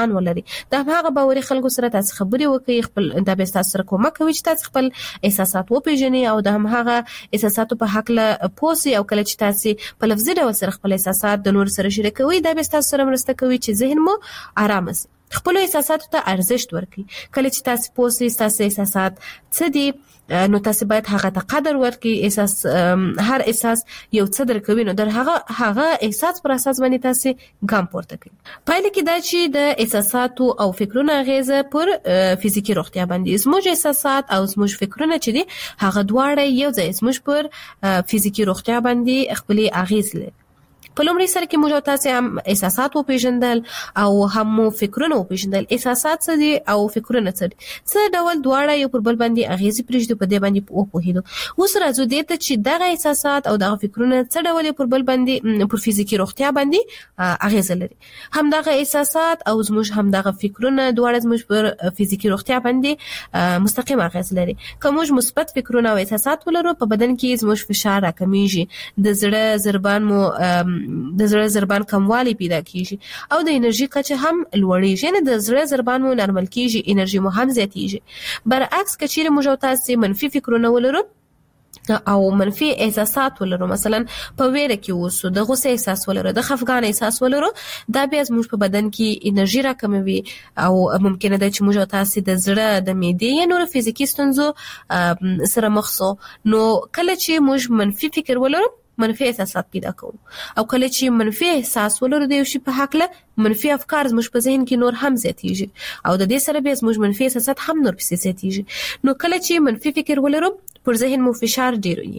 د هغه باوري خلکو سره تاسو خبري وکړئ، خپل د به تاسو سره کومک کوي چې تاسو خپل احساسات وپیژنئ او د هغه احساساتو په حق له پوسي، او کله چې تاسو په لفظي ډول سره خپل احساسات د نور سره شریکوي دا به تاسو سره مرسته کوي چې ذهن مو آرام شي. خپل احساساتو ته ارزښت ورکړئ. کله چې تاسو پوسي تاسو احساسات څه دي نو تاسو باید هغه ته قدر ورکړئ. هر احساس یو څه درکوي نو در هغه احساس پر اساس باندې تاسو ګام پورته کړئ. پایله کې دا چې د احساساتو او فکرونو اغیزه پر فزیکی روغتیا باندې زموږ احساسات او زموږ فکرونه چې دي هغه دواړه یو ځای زموږ پر فزیکی روغتیا باندې خپل اغیز لري. په لومړي سره کې موږ تاسو هم احساسات وپیژندل او هم فکرونه وپیژندل. احساسات څه دي او فکرونه څه دي، څه ډول دواړه یو پر بل باندې اغیزې پرېږدي په دې باندې وپوهیدو. اوس راځو دې ته چې دغه احساسات او دغه فکرونه څه ډول پر بل باندې پر فزیکی روغتیا باندې اغیزه لري. هم دغه احساسات او زموږ هم دغه فکرونه دواړه زموږ پر فزیکی روغتیا باندې مستقیم اغیز لري. که موږ مثبت فکرونه او احساسات ولرو په بدن کې زموږ فشار راکمیږي، د زړه ضربان مو د زړه ضربان کموالی پیدا کیږي او د انرژي کچه هم لوړیږي، یعنی د زړه ضربان مو نارمل کیږي، انرژي مو هم زیاتیږي. برعکس کچیر موږ تاسو منفي فکرونه ولرو او منفي احساسات ولرو، مثلا په ویره کې اوسو، د غوسه احساس ولرو، د خفګان احساس ولرو، دا بیا زموږ په بدن کې انرژي راکموي او ممکنه ده چې موږ تاسو د زړه د معدې یا نور فزیکی ستونزو سره مخ شو. نو کله چې موږ منفي فکر ولرو منفي احساسات پیدا کوو، او کله چې منفي احساس ولرو د یو شي په حق له منفي افکار زموږ په ذهن کې نور هم زیاتیږي او د دې سره به زموږ منفي احساسات هم نور پسې زیاتیږي. نو کله چې منفي فکر ولرو پر ذهن مو فشار ډیر وي،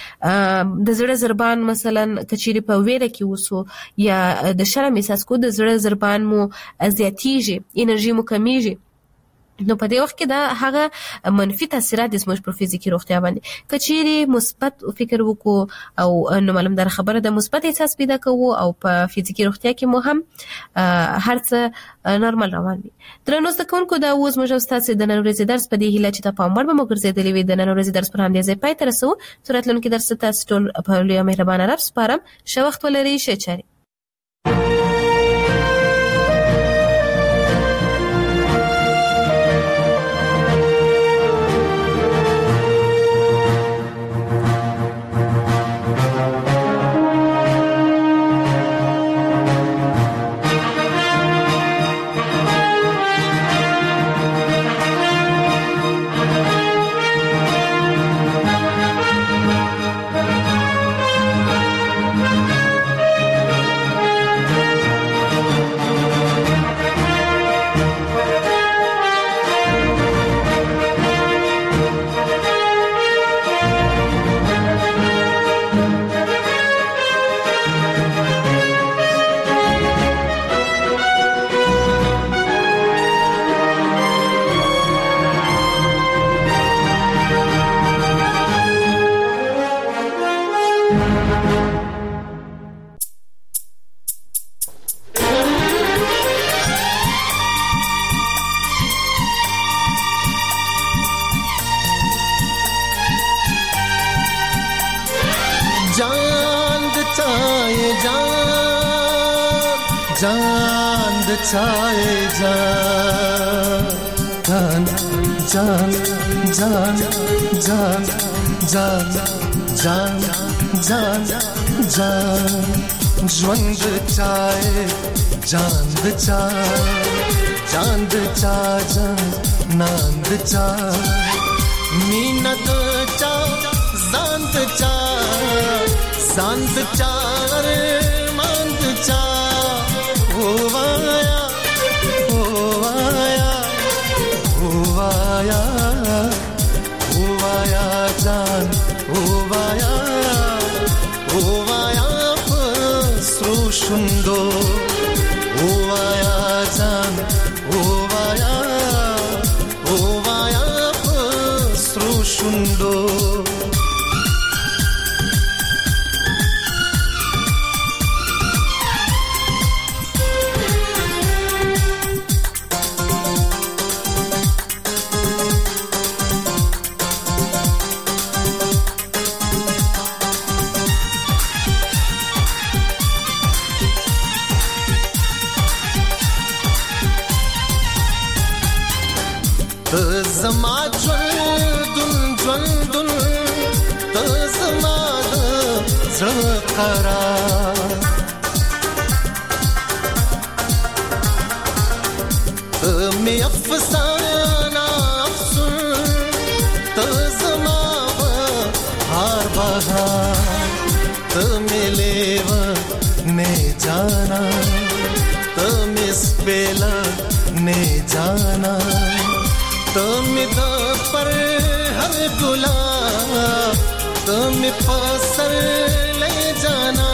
د زړه ضربان مثلا کچيري په ویره کې وسو یا د شرم احساس کو د زړه ضربان مو زیاتیږي، انرژي مو کمیږي، نو په دې وخت کې دا هغه منفي تاثیرات د زموږ پر فزیکی روغتیا باندې. کچيري مثبت فکر وکړو او نو معلوم در خبره د مثبت احساس پیدا کوو او په فزیکی روغتیا کې مو هم هر څه نورمال روان وي. درنو زده کوونکو دا اوس موږ تاسو د نن ورځې درس په دې هیله چې تاسو په امر به مو ګرځېدلې وي. د نن ورځې درس پر همدې ځای پای ته رسو. تراتلونکي درس تاسو ټول په لوی مهربانه رب سپارم. ښه وخت ولرئ. ښه چاري. ژوند چای جاند چا چاند چا ناند چا مینت چا زاند چا زاند چا ماند چا هوایا هوایا هوایا هوایا جان هوایا هوایا شوندو هوایا جان هوایا هوایا پسرو شوندو زړه قرار می افسانه افسون تزما هر بهار تمی لیو نه جانا تمی سپیلا نه جانا تمی د پر هر ګلاب تمی پسر لے جانا